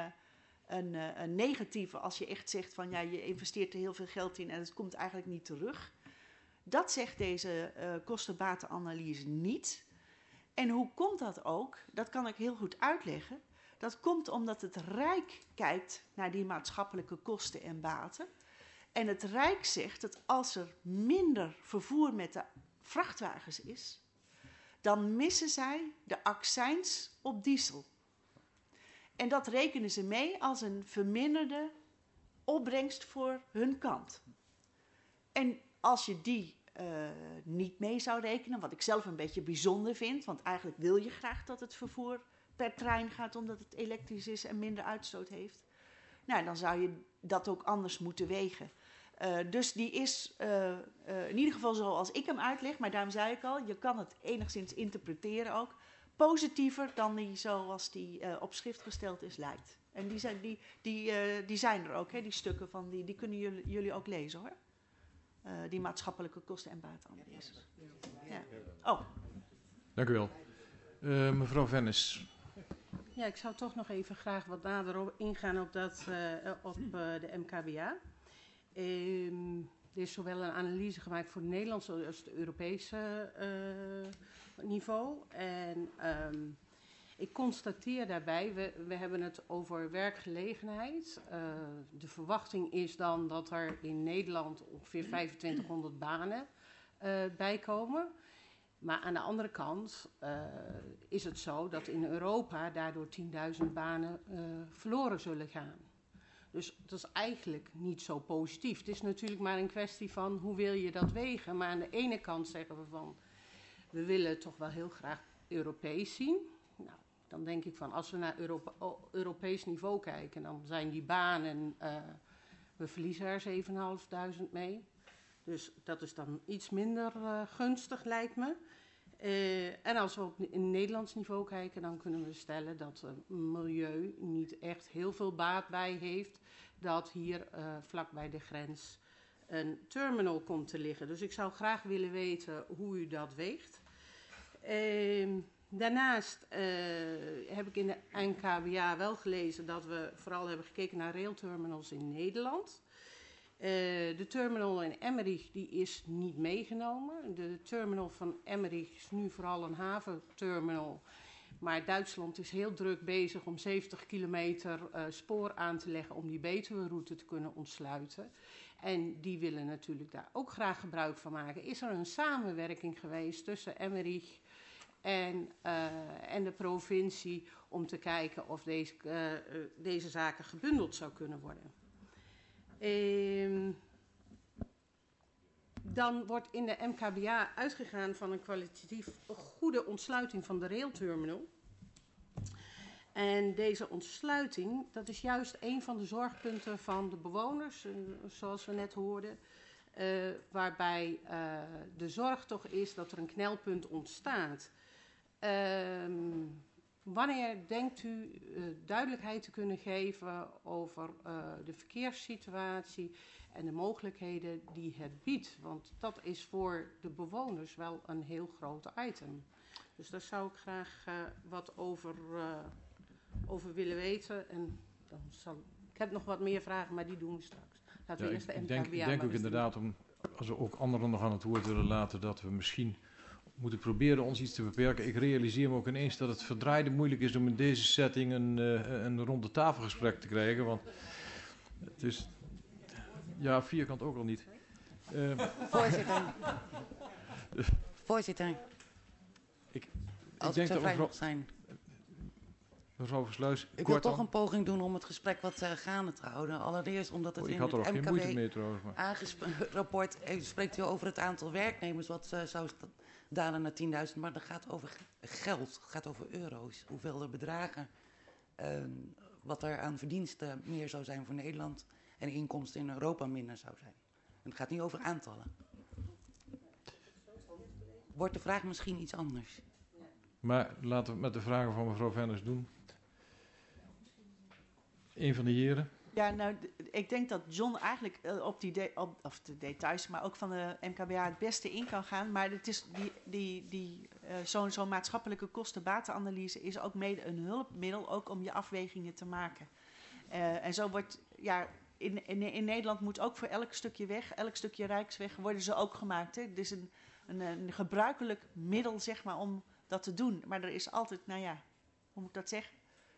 een negatieve als je echt zegt van ja, je investeert er heel veel geld in en het komt eigenlijk niet terug. Dat zegt deze kosten-batenanalyse niet. En hoe komt dat ook? Dat kan ik heel goed uitleggen. Dat komt omdat het Rijk kijkt naar die maatschappelijke kosten en baten. En het Rijk zegt dat als er minder vervoer met de vrachtwagens is, dan missen zij de accijns op diesel. En dat rekenen ze mee als een verminderde opbrengst voor hun kant. En als je die niet mee zou rekenen, wat ik zelf een beetje bijzonder vind, want eigenlijk wil je graag dat het vervoer per trein gaat omdat het elektrisch is en minder uitstoot heeft. Nou, dan zou je dat ook anders moeten wegen. Dus die is in ieder geval zoals ik hem uitleg, maar daarom zei ik al, je kan het enigszins interpreteren ook, positiever dan die zoals die op schrift gesteld is lijkt. En die zijn er ook, hè, die stukken van die kunnen jullie ook lezen hoor. Die maatschappelijke kosten- en batenanalyse. Ja. Oh.
Dank u wel. Mevrouw Vennis.
Ja, ik zou toch nog even graag wat nader op ingaan op de MKBA. Er is zowel een analyse gemaakt voor het Nederlandse als het Europese niveau. En ik constateer daarbij, we hebben het over werkgelegenheid. De verwachting is dan dat er in Nederland ongeveer 2500 banen bijkomen. Maar aan de andere kant is het zo dat in Europa daardoor 10.000 banen verloren zullen gaan. Dus dat is eigenlijk niet zo positief. Het is natuurlijk maar een kwestie van hoe wil je dat wegen. Maar aan de ene kant zeggen we van, we willen toch wel heel graag Europees zien. Nou, dan denk ik van, als we naar Europees niveau kijken, dan zijn die banen, we verliezen er 7.500 mee. Dus dat is dan iets minder gunstig, lijkt me. En als we op in Nederlands niveau kijken, dan kunnen we stellen dat het milieu niet echt heel veel baat bij heeft dat hier vlak bij de grens een terminal komt te liggen. Dus ik zou graag willen weten hoe u dat weegt. Daarnaast heb ik in de NKBA wel gelezen dat we vooral hebben gekeken naar railterminals in Nederland. De terminal in Emmerich die is niet meegenomen. De terminal van Emmerich is nu vooral een haventerminal. Maar Duitsland is heel druk bezig om 70 kilometer spoor aan te leggen om die Betuwe-route te kunnen ontsluiten. En die willen natuurlijk daar ook graag gebruik van maken. Is er een samenwerking geweest tussen Emmerich en de provincie om te kijken of deze zaken gebundeld zou kunnen worden? Dan wordt in de MKBA uitgegaan van een kwalitatief goede ontsluiting van de railterminal. En deze ontsluiting, dat is juist een van de zorgpunten van de bewoners, zoals we net hoorden. Waarbij de zorg toch is dat er een knelpunt ontstaat. Wanneer denkt u duidelijkheid te kunnen geven over de verkeerssituatie en de mogelijkheden die het biedt? Want dat is voor de bewoners wel een heel groot item. Dus daar zou ik graag wat over over willen weten. En dan ik heb nog wat meer vragen, maar die doen we straks. Laten we eerst de MKBA
ik denk ook inderdaad, als we ook anderen nog aan het woord willen laten, dat we misschien moeten proberen ons iets te beperken. Ik realiseer me ook ineens dat het verdraaide moeilijk is om in deze setting een ronde tafelgesprek te krijgen. Want het is... Ja, vierkant ook al niet.
Voorzitter. Als ik zo vrij mag zijn.
Mevrouw Versluis,
ik wil toch een poging doen om het gesprek wat gaande te houden. Allereerst omdat het in het MKB-rapport spreekt u over het aantal werknemers wat zou dalen naar 10.000. Maar dat gaat over geld, het gaat over euro's. Hoeveel de bedragen, wat er aan verdiensten meer zou zijn voor Nederland en inkomsten in Europa minder zou zijn. En het gaat niet over aantallen. Wordt de vraag misschien iets anders?
Maar laten we het met de vragen van mevrouw Vennis doen. Een van de heren.
Ja, nou, ik denk dat John eigenlijk op de details, maar ook van de MKBA het beste in kan gaan. Maar het is zo'n maatschappelijke kosten-batenanalyse is ook mede een hulpmiddel, ook om je afwegingen te maken. En zo wordt, ja, in Nederland moet ook voor elk stukje weg, elk stukje rijksweg, worden ze ook gemaakt. Hè? Het is een gebruikelijk middel, zeg maar, om dat te doen. Maar er is altijd, nou ja, hoe moet ik dat zeggen?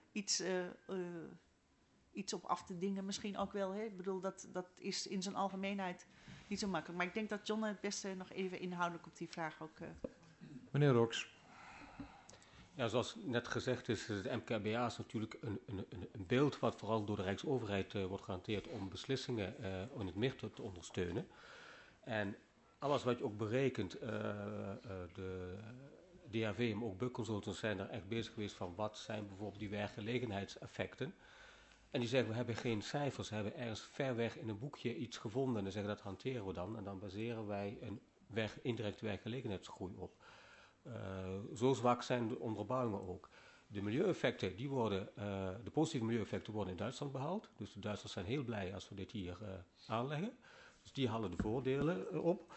Iets op af te dingen misschien ook wel. Hè? Ik bedoel, dat is in zijn algemeenheid niet zo makkelijk. Maar ik denk dat John het beste nog even inhoudelijk op die vraag ook...
Meneer Rox.
Ja, zoals net gezegd is, het MKBA is natuurlijk een beeld wat vooral door de Rijksoverheid wordt gehanteerd om beslissingen in het midden te ondersteunen. En alles wat je ook berekent, de DHV, maar ook Buck Consultants zijn er echt bezig geweest van wat zijn bijvoorbeeld die werkgelegenheidseffecten. En die zeggen, we hebben geen cijfers, we hebben ergens ver weg in een boekje iets gevonden en dan zeggen dat hanteren we dan. En dan baseren wij een indirecte werkgelegenheidsgroei op. Zo zwak zijn de onderbouwingen ook. De milieueffecten, de positieve milieueffecten worden in Duitsland behaald. Dus de Duitsers zijn heel blij als we dit hier aanleggen. Dus die halen de voordelen op.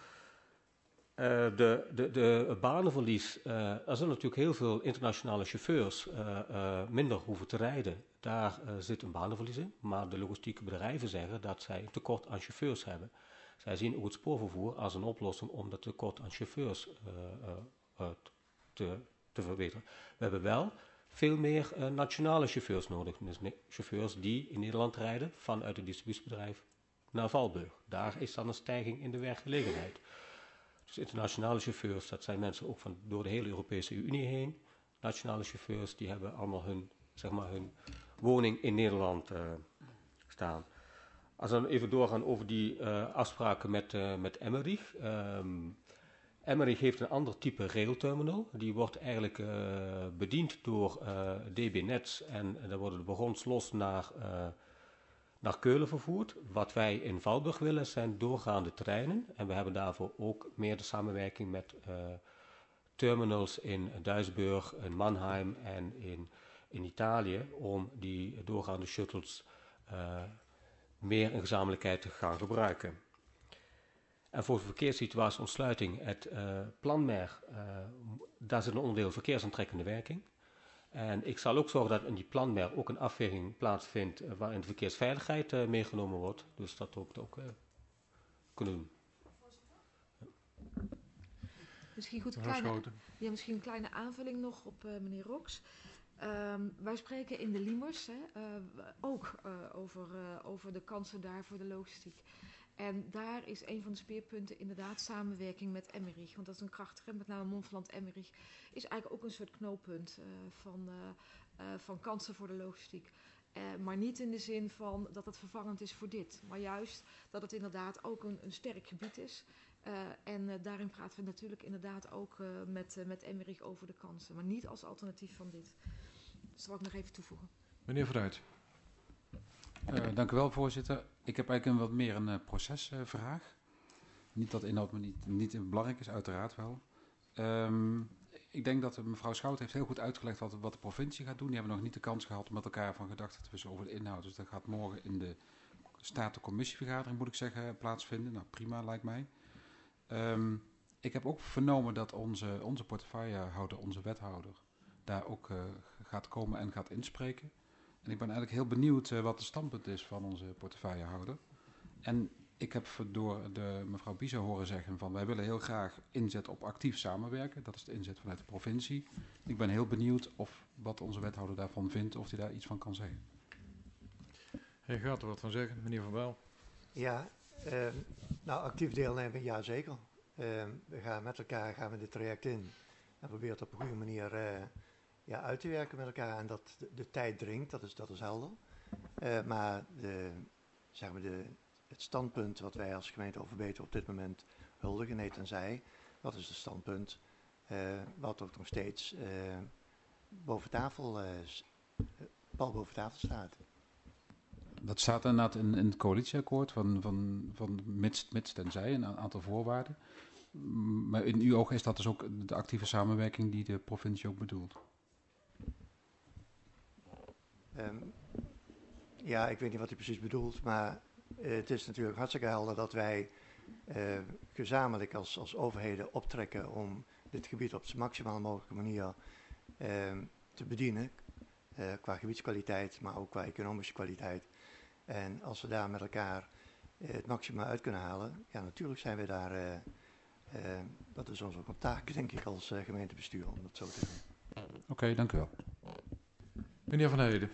De banenverlies, er zullen natuurlijk heel veel internationale chauffeurs minder hoeven te rijden. Daar zit een banenverlies in, maar de logistieke bedrijven zeggen dat zij een tekort aan chauffeurs hebben. Zij zien ook het spoorvervoer als een oplossing om dat tekort aan chauffeurs te verbeteren. We hebben wel veel meer nationale chauffeurs nodig. Dus chauffeurs die in Nederland rijden vanuit het distributiebedrijf naar Valburg. Daar is dan een stijging in de werkgelegenheid. Dus internationale chauffeurs, dat zijn mensen ook van door de hele Europese Unie heen. Nationale chauffeurs, die hebben allemaal hun woning in Nederland staan. Als we dan even doorgaan over die afspraken met Emmerich. Emmerich heeft een ander type railterminal. Die wordt eigenlijk bediend door DB Netz en daar worden de wagons los naar Keulen vervoerd. Wat wij in Valburg willen zijn doorgaande treinen. En we hebben daarvoor ook meer de samenwerking met terminals in Duisburg, in Mannheim en in Italië om die doorgaande shuttles meer in gezamenlijkheid te gaan gebruiken. En voor de verkeerssituatie ontsluiting, het planmer, daar zit een onderdeel verkeersaantrekkende werking. En ik zal ook zorgen dat in die planmer ook een afweging plaatsvindt waarin de verkeersveiligheid meegenomen wordt. Dus dat ook kunnen doen.
Misschien misschien een kleine aanvulling nog op meneer Rox. Wij spreken in de Liemers ook over de kansen daar voor de logistiek. En daar is een van de speerpunten inderdaad samenwerking met Emmerich. Want dat is een krachtige, met name Montferland-Emmerich, is eigenlijk ook een soort knooppunt van kansen voor de logistiek. Maar niet in de zin van dat het vervangend is voor dit. Maar juist dat het inderdaad ook een sterk gebied is. En daarin praten we natuurlijk inderdaad ook met Emmerich over de kansen. Maar niet als alternatief van dit. Dat zal ik nog even toevoegen.
Meneer Vooruit.
Dank u wel, voorzitter. Ik heb eigenlijk wat meer een procesvraag. Niet dat inhoud me niet belangrijk is, uiteraard wel. Ik denk dat mevrouw Schout heeft heel goed uitgelegd wat de provincie gaat doen. Die hebben nog niet de kans gehad om met elkaar van gedachten te wisselen over de inhoud. Dus dat gaat morgen in de Staten-Commissievergadering, moet ik zeggen, plaatsvinden. Nou, prima, lijkt mij. Ik heb ook vernomen dat onze portefeuillehouder, onze wethouder, daar ook gaat komen en gaat inspreken. En ik ben eigenlijk heel benieuwd wat het standpunt is van onze portefeuillehouder. En ik heb door mevrouw Biezer horen zeggen van wij willen heel graag inzet op actief samenwerken. Dat is de inzet vanuit de provincie. Ik ben heel benieuwd wat onze wethouder daarvan vindt, of hij daar iets van kan zeggen.
Hij gaat er wat van zeggen, meneer Van Baal.
Ja, nou actief deelnemen, ja zeker. We gaan met elkaar dit traject in en proberen het op een goede manier uit te werken met elkaar. En dat de tijd dringt, dat is helder. Maar het standpunt wat wij als gemeente Overbetuwe op dit moment huldigen, Nathan zei, dat is het standpunt wat ook nog steeds boven tafel staat.
Dat staat inderdaad in het coalitieakkoord van mits tenzij, een aantal voorwaarden. Maar in uw ogen is dat dus ook de actieve samenwerking die de provincie ook bedoelt?
Ja, ik weet niet wat u precies bedoelt, maar het is natuurlijk hartstikke helder dat wij gezamenlijk als overheden optrekken om dit gebied op de maximaal mogelijke manier te bedienen. Qua gebiedskwaliteit, maar ook qua economische kwaliteit. En als we daar met elkaar het maximum uit kunnen halen, ja natuurlijk zijn we daar, dat is ons ook een taak denk ik als gemeentebestuur om dat zo te doen.
Oké, dank u wel.
Meneer Van Heijden.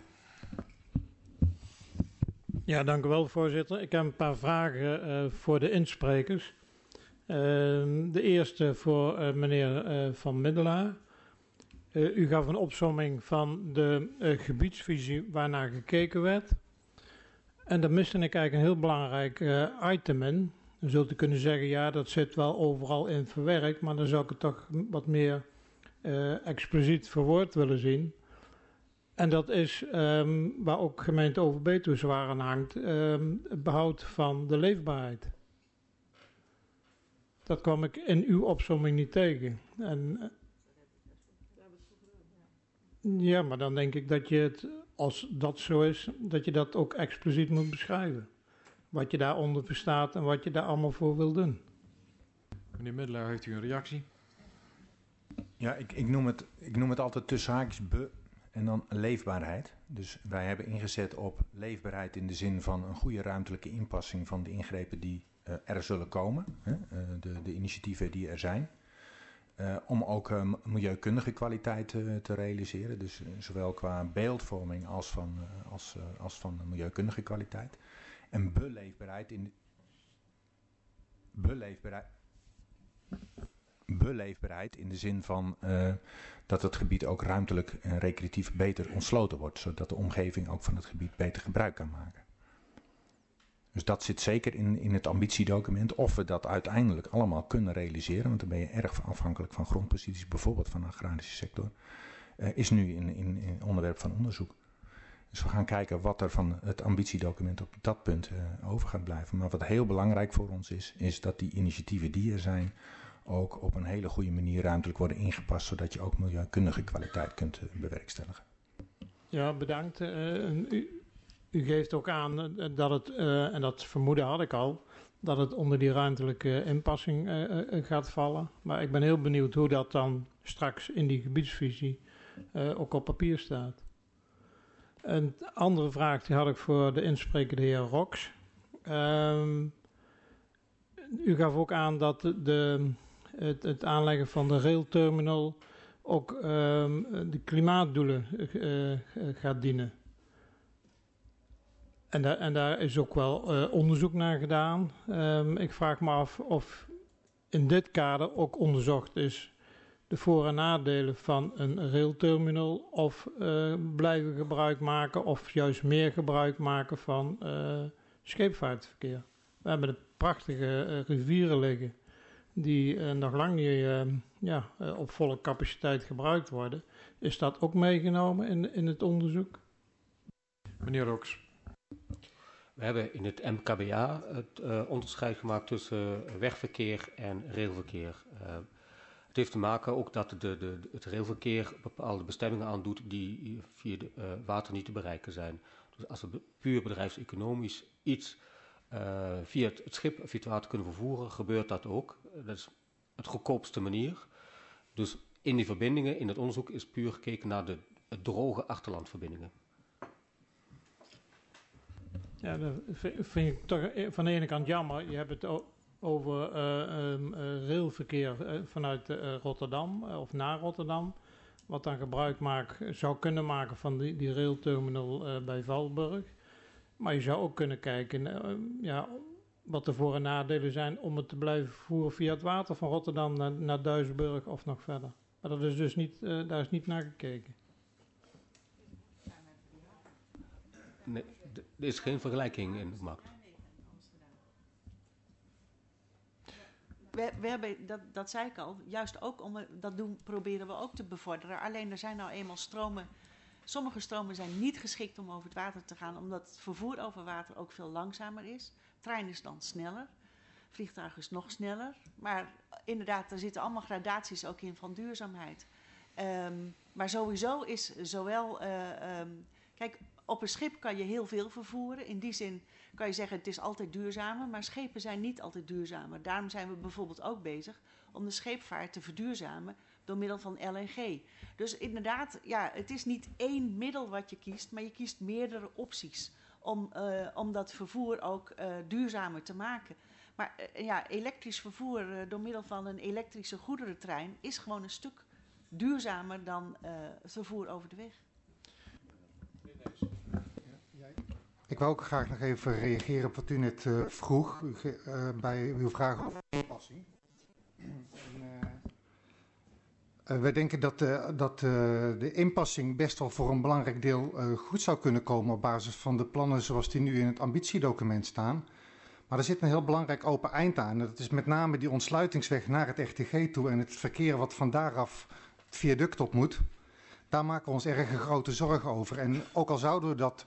Ja, dank u wel, voorzitter. Ik heb een paar vragen voor de insprekers. De eerste voor meneer Van Middelaar. U gaf een opsomming van de gebiedsvisie waarnaar gekeken werd. En daar miste ik eigenlijk een heel belangrijk item in. Dan zult u kunnen zeggen, ja, dat zit wel overal in verwerkt, maar dan zou ik het toch wat meer expliciet verwoord willen zien. En dat is, waar ook gemeente Overbetuwe zwaar aan hangt, het behoud van de leefbaarheid. Dat kwam ik in uw opsomming niet tegen. En, ja, maar dan denk ik dat je het, als dat zo is, dat je dat ook expliciet moet beschrijven. Wat je daaronder verstaat en wat je daar allemaal voor wil doen.
Meneer Middelaar, heeft u een reactie?
Ja, ik noem het altijd tussen haakjes en dan leefbaarheid. Dus wij hebben ingezet op leefbaarheid in de zin van een goede ruimtelijke inpassing van de ingrepen die er zullen komen. De initiatieven die er zijn. Om ook milieukundige kwaliteit te realiseren. Dus zowel qua beeldvorming als van milieukundige kwaliteit. En beleefbaarheid in de zin van dat het gebied ook ruimtelijk en recreatief beter ontsloten wordt. Zodat de omgeving ook van het gebied beter gebruik kan maken. Dus dat zit zeker in het ambitiedocument. Of we dat uiteindelijk allemaal kunnen realiseren, want dan ben je erg afhankelijk van grondposities, bijvoorbeeld van de agrarische sector, is nu in onderwerp van onderzoek. Dus we gaan kijken wat er van het ambitiedocument op dat punt over gaat blijven. Maar wat heel belangrijk voor ons is dat die initiatieven die er zijn ook op een hele goede manier ruimtelijk worden ingepast, zodat je ook milieukundige kwaliteit kunt bewerkstelligen.
Ja, bedankt. U geeft ook aan dat het, en dat vermoeden had ik al, dat het onder die ruimtelijke inpassing gaat vallen. Maar ik ben heel benieuwd hoe dat dan straks in die gebiedsvisie ook op papier staat. Een andere vraag die had ik voor de inspreker, de heer Rox. U gaf ook aan dat het aanleggen van de railterminal ook de klimaatdoelen gaat dienen. En daar is ook wel onderzoek naar gedaan. Ik vraag me af of in dit kader ook onderzocht is de voor- en nadelen van een railterminal, of blijven gebruik maken of juist meer gebruik maken van scheepvaartverkeer. We hebben de prachtige rivieren liggen die nog lang niet op volle capaciteit gebruikt worden. Is dat ook meegenomen in het onderzoek?
Meneer Rox.
We hebben in het MKBA het onderscheid gemaakt tussen wegverkeer en railverkeer. Het heeft te maken ook dat het railverkeer bepaalde bestemmingen aandoet die via het water niet te bereiken zijn. Dus als we puur bedrijfseconomisch iets via het schip, via het water kunnen vervoeren, gebeurt dat ook. Dat is het goedkoopste manier. Dus in die verbindingen, in het onderzoek, is puur gekeken naar de droge achterlandverbindingen.
Ja, dat vind ik toch van de ene kant jammer. Je hebt het over railverkeer vanuit Rotterdam of naar Rotterdam. Wat dan gebruik zou kunnen maken van die railterminal bij Valburg. Maar je zou ook kunnen kijken wat de voor- en nadelen zijn om het te blijven voeren via het water van Rotterdam naar Duisburg of nog verder. Maar dat is dus niet, daar is niet naar gekeken.
Nee, er is geen vergelijking in gemaakt.
We hebben, dat zei ik al, juist ook proberen we ook te bevorderen. Alleen er zijn nou eenmaal stromen. Sommige stromen zijn niet geschikt om over het water te gaan, omdat het vervoer over water ook veel langzamer is. Trein is dan sneller, vliegtuig is nog sneller. Maar inderdaad, er zitten allemaal gradaties ook in van duurzaamheid. Maar sowieso is zowel... kijk, op een schip kan je heel veel vervoeren. In die zin kan je zeggen het is altijd duurzamer, maar schepen zijn niet altijd duurzamer. Daarom zijn we bijvoorbeeld ook bezig om de scheepvaart te verduurzamen door middel van LNG. Dus inderdaad, ja, het is niet één middel wat je kiest, maar je kiest meerdere opties om dat vervoer ook duurzamer te maken. Maar elektrisch vervoer door middel van een elektrische goederentrein is gewoon een stuk duurzamer dan het vervoer over de weg.
Ik wou ook graag nog even reageren op wat u net vroeg bij uw vraag over inpassing. Wij denken dat de inpassing best wel voor een belangrijk deel goed zou kunnen komen op basis van de plannen zoals die nu in het ambitiedocument staan. Maar er zit een heel belangrijk open eind aan. Dat is met name die ontsluitingsweg naar het RTG toe en het verkeer wat van daaraf het viaduct op moet. Daar maken we ons erg grote zorgen over. En ook al zouden we dat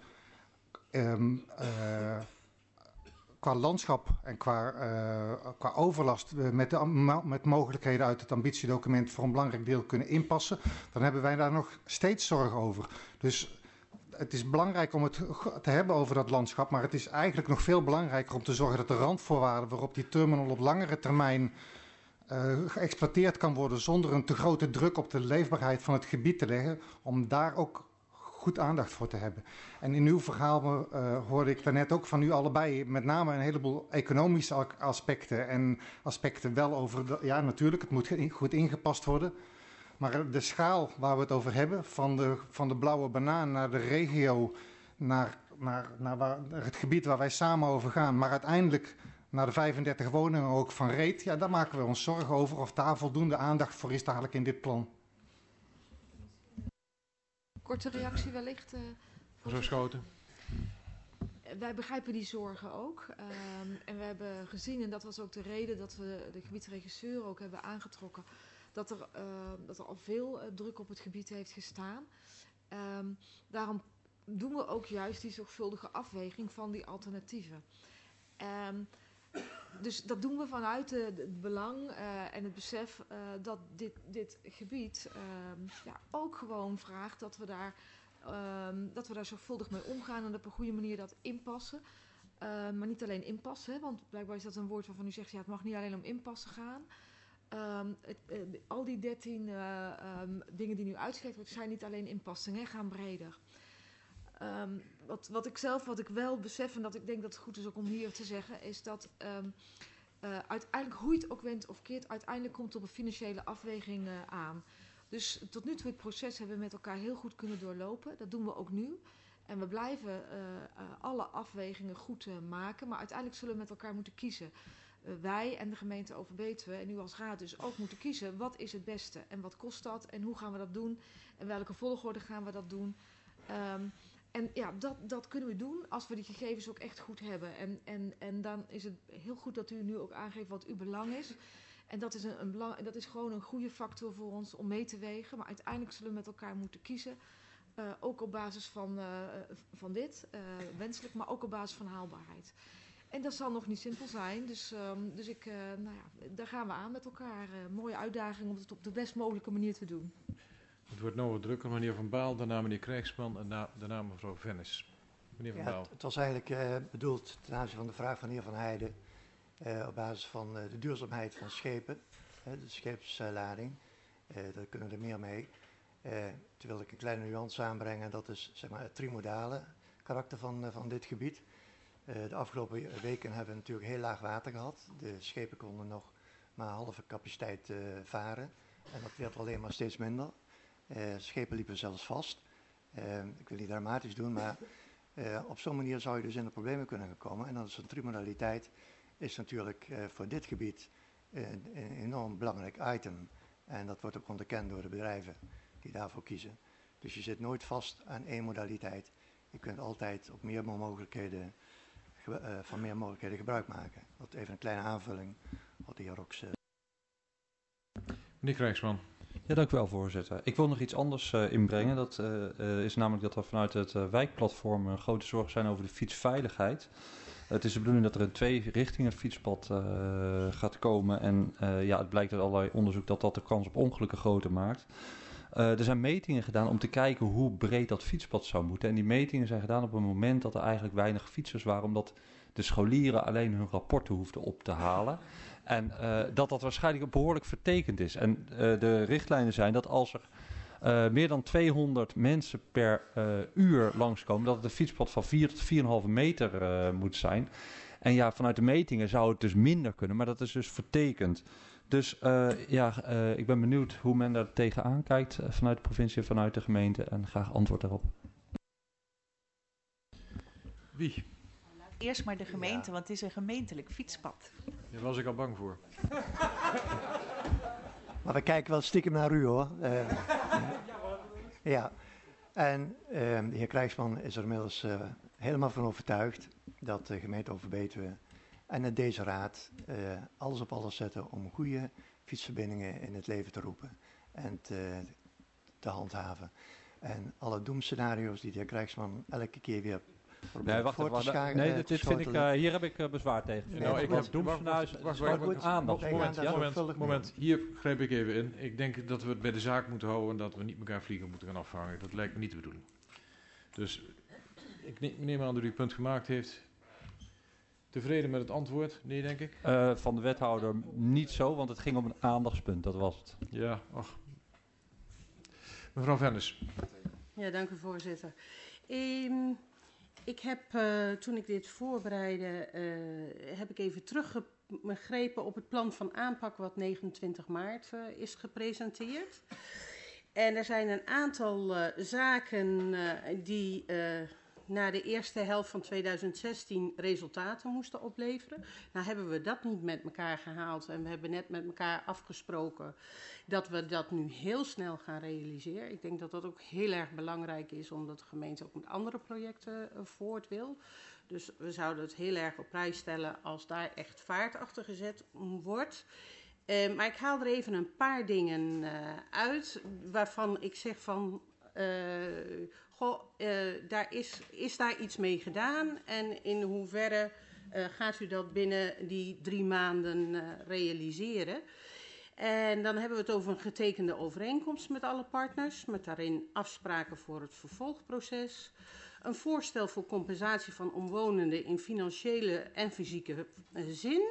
qua landschap en qua overlast met mogelijkheden uit het ambitiedocument voor een belangrijk deel kunnen inpassen, dan hebben wij daar nog steeds zorgen over. Dus het is belangrijk om het te hebben over dat landschap, maar het is eigenlijk nog veel belangrijker om te zorgen dat de randvoorwaarden waarop die terminal op langere termijn geëxploiteerd kan worden zonder een te grote druk op de leefbaarheid van het gebied te leggen, om daar ook goed aandacht voor te hebben. En in uw verhaal hoorde ik daarnet ook van u allebei met name een heleboel economische aspecten en aspecten wel over, ja natuurlijk, het moet goed ingepast worden. Maar de schaal waar we het over hebben, van de blauwe banaan naar de regio, naar het gebied waar wij samen over gaan, maar uiteindelijk naar de 35 woningen ook van Reet, ja, daar maken we ons zorgen over of daar voldoende aandacht voor is dadelijk in dit plan.
Korte reactie wellicht.
Mevrouw Schouten.
Wij begrijpen die zorgen ook. En we hebben gezien, en dat was ook de reden dat we de gebiedsregisseur ook hebben aangetrokken, dat er al veel druk op het gebied heeft gestaan. Daarom doen we ook juist die zorgvuldige afweging van die alternatieven. Dus dat doen we vanuit het belang en het besef dat dit gebied ook gewoon vraagt dat we daar zorgvuldig mee omgaan en op een goede manier dat inpassen. Maar niet alleen inpassen, want blijkbaar is dat een woord waarvan u zegt, ja, het mag niet alleen om inpassen gaan. Al die 13 dingen die nu uitgegeven worden, zijn niet alleen inpassingen, gaan breder. Wat ik wel besef en dat ik denk dat het goed is ook om hier te zeggen, is dat uiteindelijk, hoe je het ook wendt of keert, uiteindelijk komt het op een financiële afweging aan. Dus tot nu toe het proces hebben we met elkaar heel goed kunnen doorlopen. Dat doen we ook nu. En we blijven alle afwegingen goed maken, maar uiteindelijk zullen we met elkaar moeten kiezen. Wij en de gemeente Overbetuwe en u als raad dus ook moeten kiezen, wat is het beste en wat kost dat en hoe gaan we dat doen en welke volgorde gaan we dat doen. En ja, dat kunnen we doen als we die gegevens ook echt goed hebben. En dan is het heel goed dat u nu ook aangeeft wat uw belang is. En dat is, dat is gewoon een goede factor voor ons om mee te wegen. Maar uiteindelijk zullen we met elkaar moeten kiezen. Ook op basis van dit, wenselijk, maar ook op basis van haalbaarheid. En dat zal nog niet simpel zijn. Dus daar gaan we aan met elkaar. Mooie uitdaging om het op de best mogelijke manier te doen.
Het wordt nou wat drukker, meneer Van Baal, daarna meneer Krijgsman en daarna mevrouw Vennis. Meneer Van Baal.
Het was eigenlijk bedoeld ten aanzien van de vraag van de heer Van Heijden op basis van de duurzaamheid van schepen, de scheepslading. Daar kunnen we er meer mee. Toen wilde ik een kleine nuance aanbrengen, dat is zeg maar, het trimodale karakter van dit gebied. De afgelopen weken hebben we natuurlijk heel laag water gehad. De schepen konden nog maar halve capaciteit varen. En dat werd alleen maar steeds minder. Schepen liepen zelfs vast. Ik wil niet dramatisch doen, maar op zo'n manier zou je dus in de problemen kunnen gaan komen. En dan is een trimodaliteit is natuurlijk voor dit gebied een enorm belangrijk item. En dat wordt ook onderkend door de bedrijven die daarvoor kiezen. Dus je zit nooit vast aan één modaliteit. Je kunt altijd op meer mogelijkheden, van meer mogelijkheden gebruik maken. Dat even een kleine aanvulling wat de heer Rox zegt.
Meneer Krijgsman.
Ja, dank u wel, voorzitter. Ik wil nog iets anders inbrengen. Dat is namelijk dat er vanuit het wijkplatform grote zorgen zijn over de fietsveiligheid. Het is de bedoeling dat er in 2 richtingen fietspad gaat komen. En het blijkt uit allerlei onderzoek dat de kans op ongelukken groter maakt. Er zijn metingen gedaan om te kijken hoe breed dat fietspad zou moeten. En die metingen zijn gedaan op een moment dat er eigenlijk weinig fietsers waren, omdat de scholieren alleen hun rapporten hoefden op te halen. En dat waarschijnlijk behoorlijk vertekend is. En de richtlijnen zijn dat als er meer dan 200 mensen per uur langskomen, dat het een fietspad van 4 tot 4,5 meter moet zijn. En ja, vanuit de metingen zou het dus minder kunnen, maar dat is dus vertekend. Dus ik ben benieuwd hoe men daar tegenaan kijkt vanuit de provincie en vanuit de gemeente. En graag antwoord daarop.
Wie?
Eerst maar de gemeente, want het is een gemeentelijk fietspad.
Daar was ik al bang voor.
Maar we kijken wel stiekem naar u, hoor. Ja, en de heer Krijgsman is er inmiddels helemaal van overtuigd dat de gemeente Overbetuwe en deze raad alles op alles zetten om goede fietsverbindingen in het leven te roepen en te handhaven. En alle doemscenario's die de heer Krijgsman elke keer weer probeert voor te scharen.
Nee, dit vind ik, hier heb ik bezwaar tegen.
Nou, ik heb Moment, hier grijp ik even in. Ik denk dat we het bij de zaak moeten houden en dat we niet elkaar vliegen moeten gaan afvangen. Dat lijkt me niet de bedoeling. Dus ik neem aan dat u het punt gemaakt heeft. Tevreden met het antwoord? Nee, denk ik.
Van de wethouder niet zo, want het ging om een aandachtspunt, dat was het.
Ja, ach. Mevrouw Vennis.
Ja, dank u, voorzitter. Ik heb, toen ik dit voorbereidde, heb ik even teruggegrepen op het plan van aanpak wat 29 maart is gepresenteerd. En er zijn een aantal zaken die na de eerste helft van 2016 resultaten moesten opleveren. Nou hebben we dat niet met elkaar gehaald en we hebben net met elkaar afgesproken dat we dat nu heel snel gaan realiseren. Ik denk dat dat ook heel erg belangrijk is, omdat de gemeente ook met andere projecten voort wil. Dus we zouden het heel erg op prijs stellen als daar echt vaart achter gezet wordt. Maar ik haal er even een paar dingen uit waarvan ik zeg van daar is daar iets mee gedaan en in hoeverre gaat u dat binnen die 3 maanden realiseren. En dan hebben we het over een getekende overeenkomst met alle partners, met daarin afspraken voor het vervolgproces. Een voorstel voor compensatie van omwonenden in financiële en fysieke zin.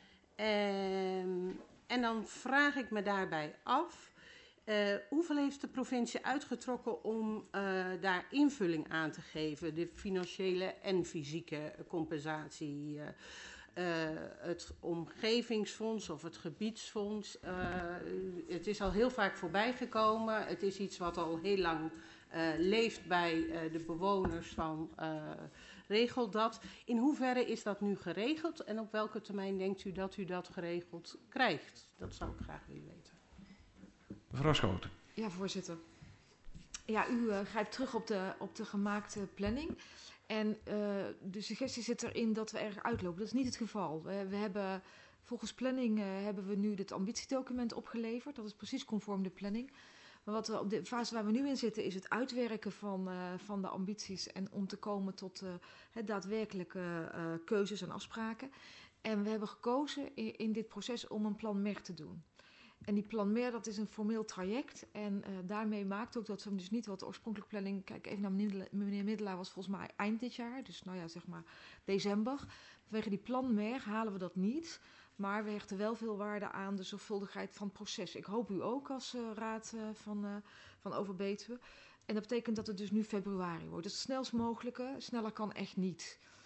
En dan vraag ik me daarbij af, hoeveel heeft de provincie uitgetrokken om daar invulling aan te geven? De financiële en fysieke compensatie. Het omgevingsfonds of het gebiedsfonds. Het is al heel vaak voorbij gekomen. Het is iets wat al heel lang leeft bij de bewoners van regel dat. In hoeverre is dat nu geregeld en op welke termijn denkt u dat geregeld krijgt? Dat zou ik graag willen weten.
Mevrouw Schouten.
Ja, voorzitter. Ja, u grijpt terug op de gemaakte planning. En de suggestie zit erin dat we erg uitlopen. Dat is niet het geval. We hebben volgens planning hebben we nu het ambitiedocument opgeleverd. Dat is precies conform de planning. Maar wat we op de fase waar we nu in zitten is het uitwerken van de ambities en om te komen tot daadwerkelijke keuzes en afspraken. En we hebben gekozen in dit proces om een plan MER te doen. En die plan MER, dat is een formeel traject. En daarmee maakt ook dat we dus niet wat de oorspronkelijke planning... Kijk, even naar meneer Middelaar was volgens mij eind dit jaar. Dus nou ja, zeg maar december. Vanwege die plan MER halen we dat niet. Maar we hechten wel veel waarde aan de zorgvuldigheid van het proces. Ik hoop u ook als raad van Overbetuwe. En dat betekent dat het dus nu februari wordt. Dus het snelst mogelijke. Sneller kan echt niet.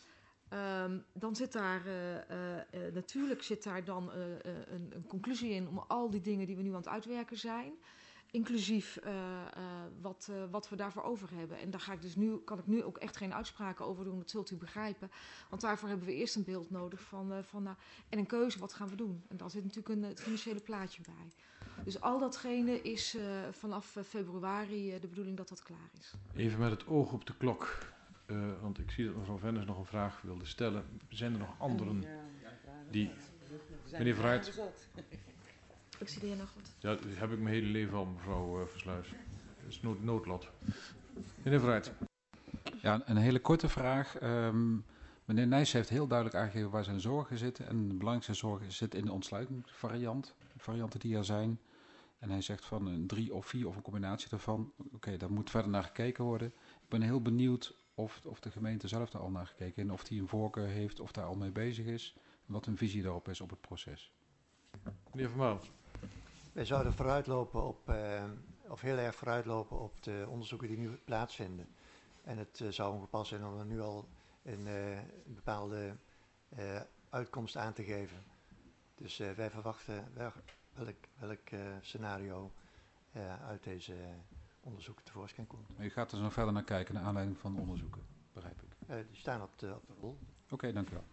Dan zit daar natuurlijk dan een conclusie in om al die dingen die we nu aan het uitwerken zijn. Inclusief wat we daarvoor over hebben. En daar kan ik nu ook echt geen uitspraken over doen, dat zult u begrijpen. Want daarvoor hebben we eerst een beeld nodig en een keuze, wat gaan we doen? En daar zit natuurlijk het financiële plaatje bij. Dus al datgene is vanaf februari de bedoeling dat dat klaar is.
Even met het oog op de klok, want ik zie dat mevrouw Vennis nog een vraag wilde stellen. Zijn er nog anderen die... Meneer Verhaert.
Ik zie de heer nog wat.
Ja, dat heb ik mijn hele leven al, mevrouw Versluis. Dat is noodlot. Meneer Verhaert.
Ja, een hele korte vraag. Meneer Nijs heeft heel duidelijk aangegeven waar zijn zorgen zitten. En de belangrijkste zorgen zit in de ontsluitingsvariant. De varianten die er zijn. En hij zegt van een 3 of 4 of een combinatie daarvan. Oké, daar moet verder naar gekeken worden. Ik ben heel benieuwd of de gemeente zelf daar al naar gekeken heeft. Of die een voorkeur heeft, of daar al mee bezig is. En wat hun visie daarop is op het proces.
Meneer Vermaal.
Wij zouden of heel erg vooruitlopen op de onderzoeken die nu plaatsvinden. En het zou ongepast zijn om er nu al een bepaalde uitkomst aan te geven. Dus wij verwachten welk scenario uit deze onderzoeken tevoorschijn komt.
Maar u gaat er nog verder naar kijken, naar aanleiding van de onderzoeken, begrijp ik.
Die staan op de rol.
Oké, dank u wel.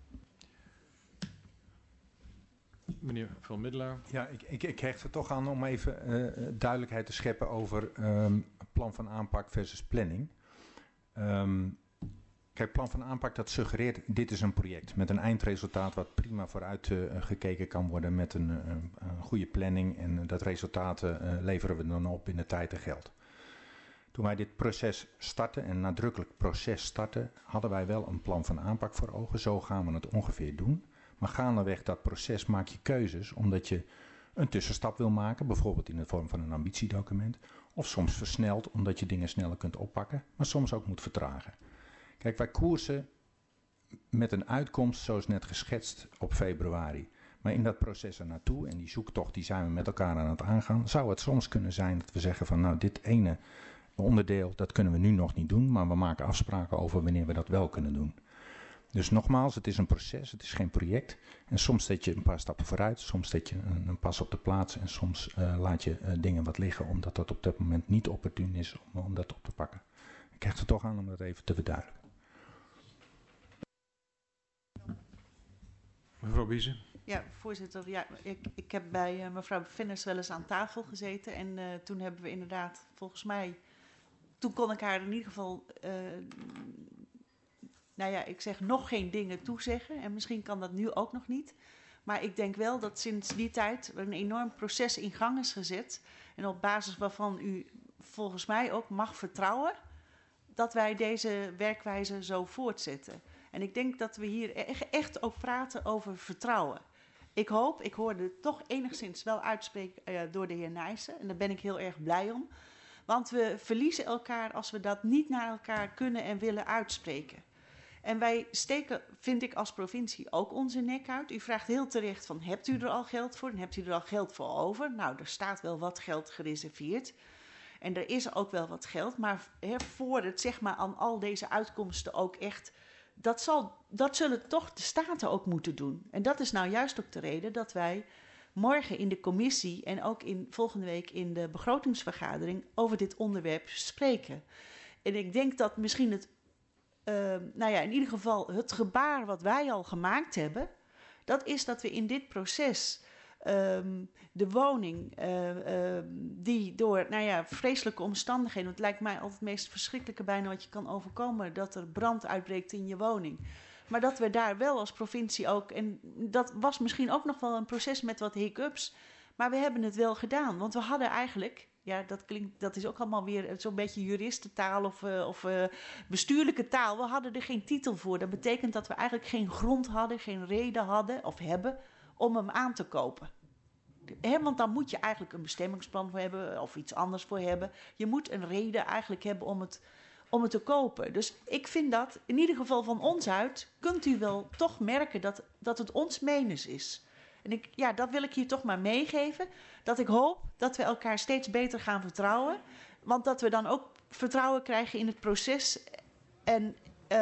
Meneer Van Middelaar.
Ja, ik hecht er toch aan om even duidelijkheid te scheppen over plan van aanpak versus planning. Kijk, plan van aanpak dat suggereert, dit is een project met een eindresultaat wat prima vooruit gekeken kan worden met een goede planning. En dat resultaat leveren we dan op in de tijd en geld. Toen wij dit proces starten, een nadrukkelijk proces starten, hadden wij wel een plan van aanpak voor ogen. Zo gaan we het ongeveer doen. Maar gaandeweg dat proces maak je keuzes omdat je een tussenstap wil maken. Bijvoorbeeld in de vorm van een ambitiedocument. Of soms versneld omdat je dingen sneller kunt oppakken. Maar soms ook moet vertragen. Kijk, wij koersen met een uitkomst zoals net geschetst op februari. Maar in dat proces ernaartoe en die zoektocht die zijn we met elkaar aan het aangaan. Zou het soms kunnen zijn dat we zeggen van nou dit ene onderdeel dat kunnen we nu nog niet doen. Maar we maken afspraken over wanneer we dat wel kunnen doen. Dus nogmaals, het is een proces, het is geen project. En soms zet je een paar stappen vooruit, soms zet je een pas op de plaats en soms laat je dingen wat liggen omdat dat op dat moment niet opportun is om dat op te pakken. Ik hecht er toch aan om dat even te verduidelijken.
Mevrouw Biezen.
Ja, voorzitter. Ja, ik heb bij mevrouw Vennis wel eens aan tafel gezeten en toen hebben we inderdaad, volgens mij, toen kon ik haar in ieder geval... ik zeg nog geen dingen toezeggen en misschien kan dat nu ook nog niet. Maar ik denk wel dat sinds die tijd een enorm proces in gang is gezet. En op basis waarvan u volgens mij ook mag vertrouwen dat wij deze werkwijze zo voortzetten. En ik denk dat we hier echt ook praten over vertrouwen. Ik hoorde toch enigszins wel uitspreken door de heer Nijssen. En daar ben ik heel erg blij om. Want we verliezen elkaar als we dat niet naar elkaar kunnen en willen uitspreken. En wij steken, vind ik als provincie, ook onze nek uit. U vraagt heel terecht van, hebt u er al geld voor? En hebt u er al geld voor over? Nou, er staat wel wat geld gereserveerd. En er is ook wel wat geld. Maar voor het zeg maar aan al deze uitkomsten ook echt... Dat zullen toch de staten ook moeten doen. En dat is nou juist ook de reden dat wij morgen in de commissie... en ook volgende week in de begrotingsvergadering over dit onderwerp spreken. En ik denk dat misschien het... in ieder geval het gebaar wat wij al gemaakt hebben... dat is dat we in dit proces de woning die door vreselijke omstandigheden... want het lijkt mij altijd het meest verschrikkelijke bijna wat je kan overkomen... dat er brand uitbreekt in je woning. Maar dat we daar wel als provincie ook... en dat was misschien ook nog wel een proces met wat hiccups... maar we hebben het wel gedaan, want we hadden eigenlijk... Ja, dat is ook allemaal weer zo'n beetje juristentaal of bestuurlijke taal. We hadden er geen titel voor. Dat betekent dat we eigenlijk geen grond hadden, geen reden hadden of hebben om hem aan te kopen. Want dan moet je eigenlijk een bestemmingsplan voor hebben of iets anders voor hebben. Je moet een reden eigenlijk hebben om het te kopen. Dus ik vind dat, in ieder geval van ons uit, kunt u wel toch merken dat het ons menens is. En dat wil ik hier toch maar meegeven. Dat ik hoop dat we elkaar steeds beter gaan vertrouwen. Want dat we dan ook vertrouwen krijgen in het proces. En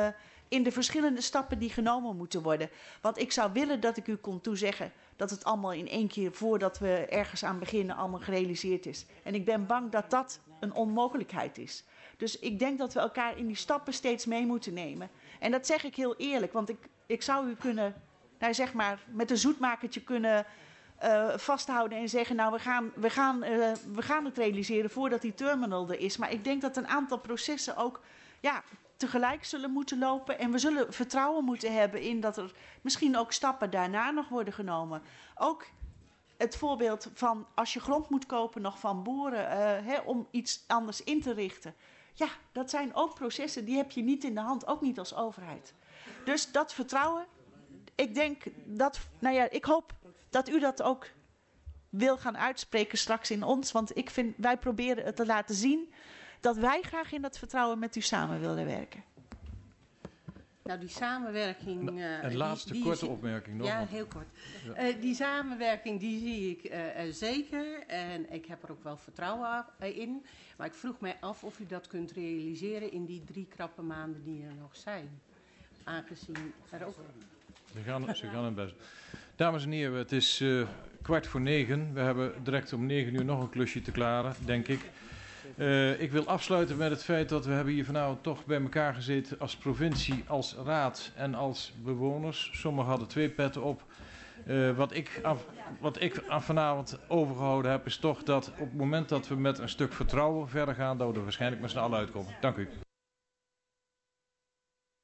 in de verschillende stappen die genomen moeten worden. Want ik zou willen dat ik u kon toezeggen dat het allemaal in één keer, voordat we ergens aan beginnen, allemaal gerealiseerd is. En ik ben bang dat dat een onmogelijkheid is. Dus ik denk dat we elkaar in die stappen steeds mee moeten nemen. En dat zeg ik heel eerlijk, want ik zou u kunnen, nou zeg maar, met een zoetmakertje kunnen vasthouden en zeggen, nou we gaan het realiseren voordat die terminal er is. Maar ik denk dat een aantal processen ook tegelijk zullen moeten lopen. En we zullen vertrouwen moeten hebben in dat er misschien ook stappen daarna nog worden genomen. Ook het voorbeeld van als je grond moet kopen nog van boeren om iets anders in te richten. Ja, dat zijn ook processen, die heb je niet in de hand, ook niet als overheid. Dus dat vertrouwen, ik denk dat, ik hoop dat u dat ook wil gaan uitspreken straks in ons. Want wij proberen het te laten zien dat wij graag in dat vertrouwen met u samen willen werken.
Nou, die samenwerking...
een laatste korte opmerking nog.
Ja, heel kort. Ja. Die samenwerking die zie ik zeker en ik heb er ook wel vertrouwen in. Maar ik vroeg mij af of u dat kunt realiseren in die 3 krappe maanden die er nog zijn. Aangezien er ook...
Ze gaan het best. Dames en heren, het is 9:15. We hebben direct om 9 uur nog een klusje te klaren, denk ik. Ik wil afsluiten met het feit dat we hebben hier vanavond toch bij elkaar gezeten als provincie, als raad en als bewoners. Sommigen hadden 2 petten op. Wat ik vanavond overgehouden heb is toch dat op het moment dat we met een stuk vertrouwen verder gaan, dat we er waarschijnlijk met z'n allen uitkomen. Dank u.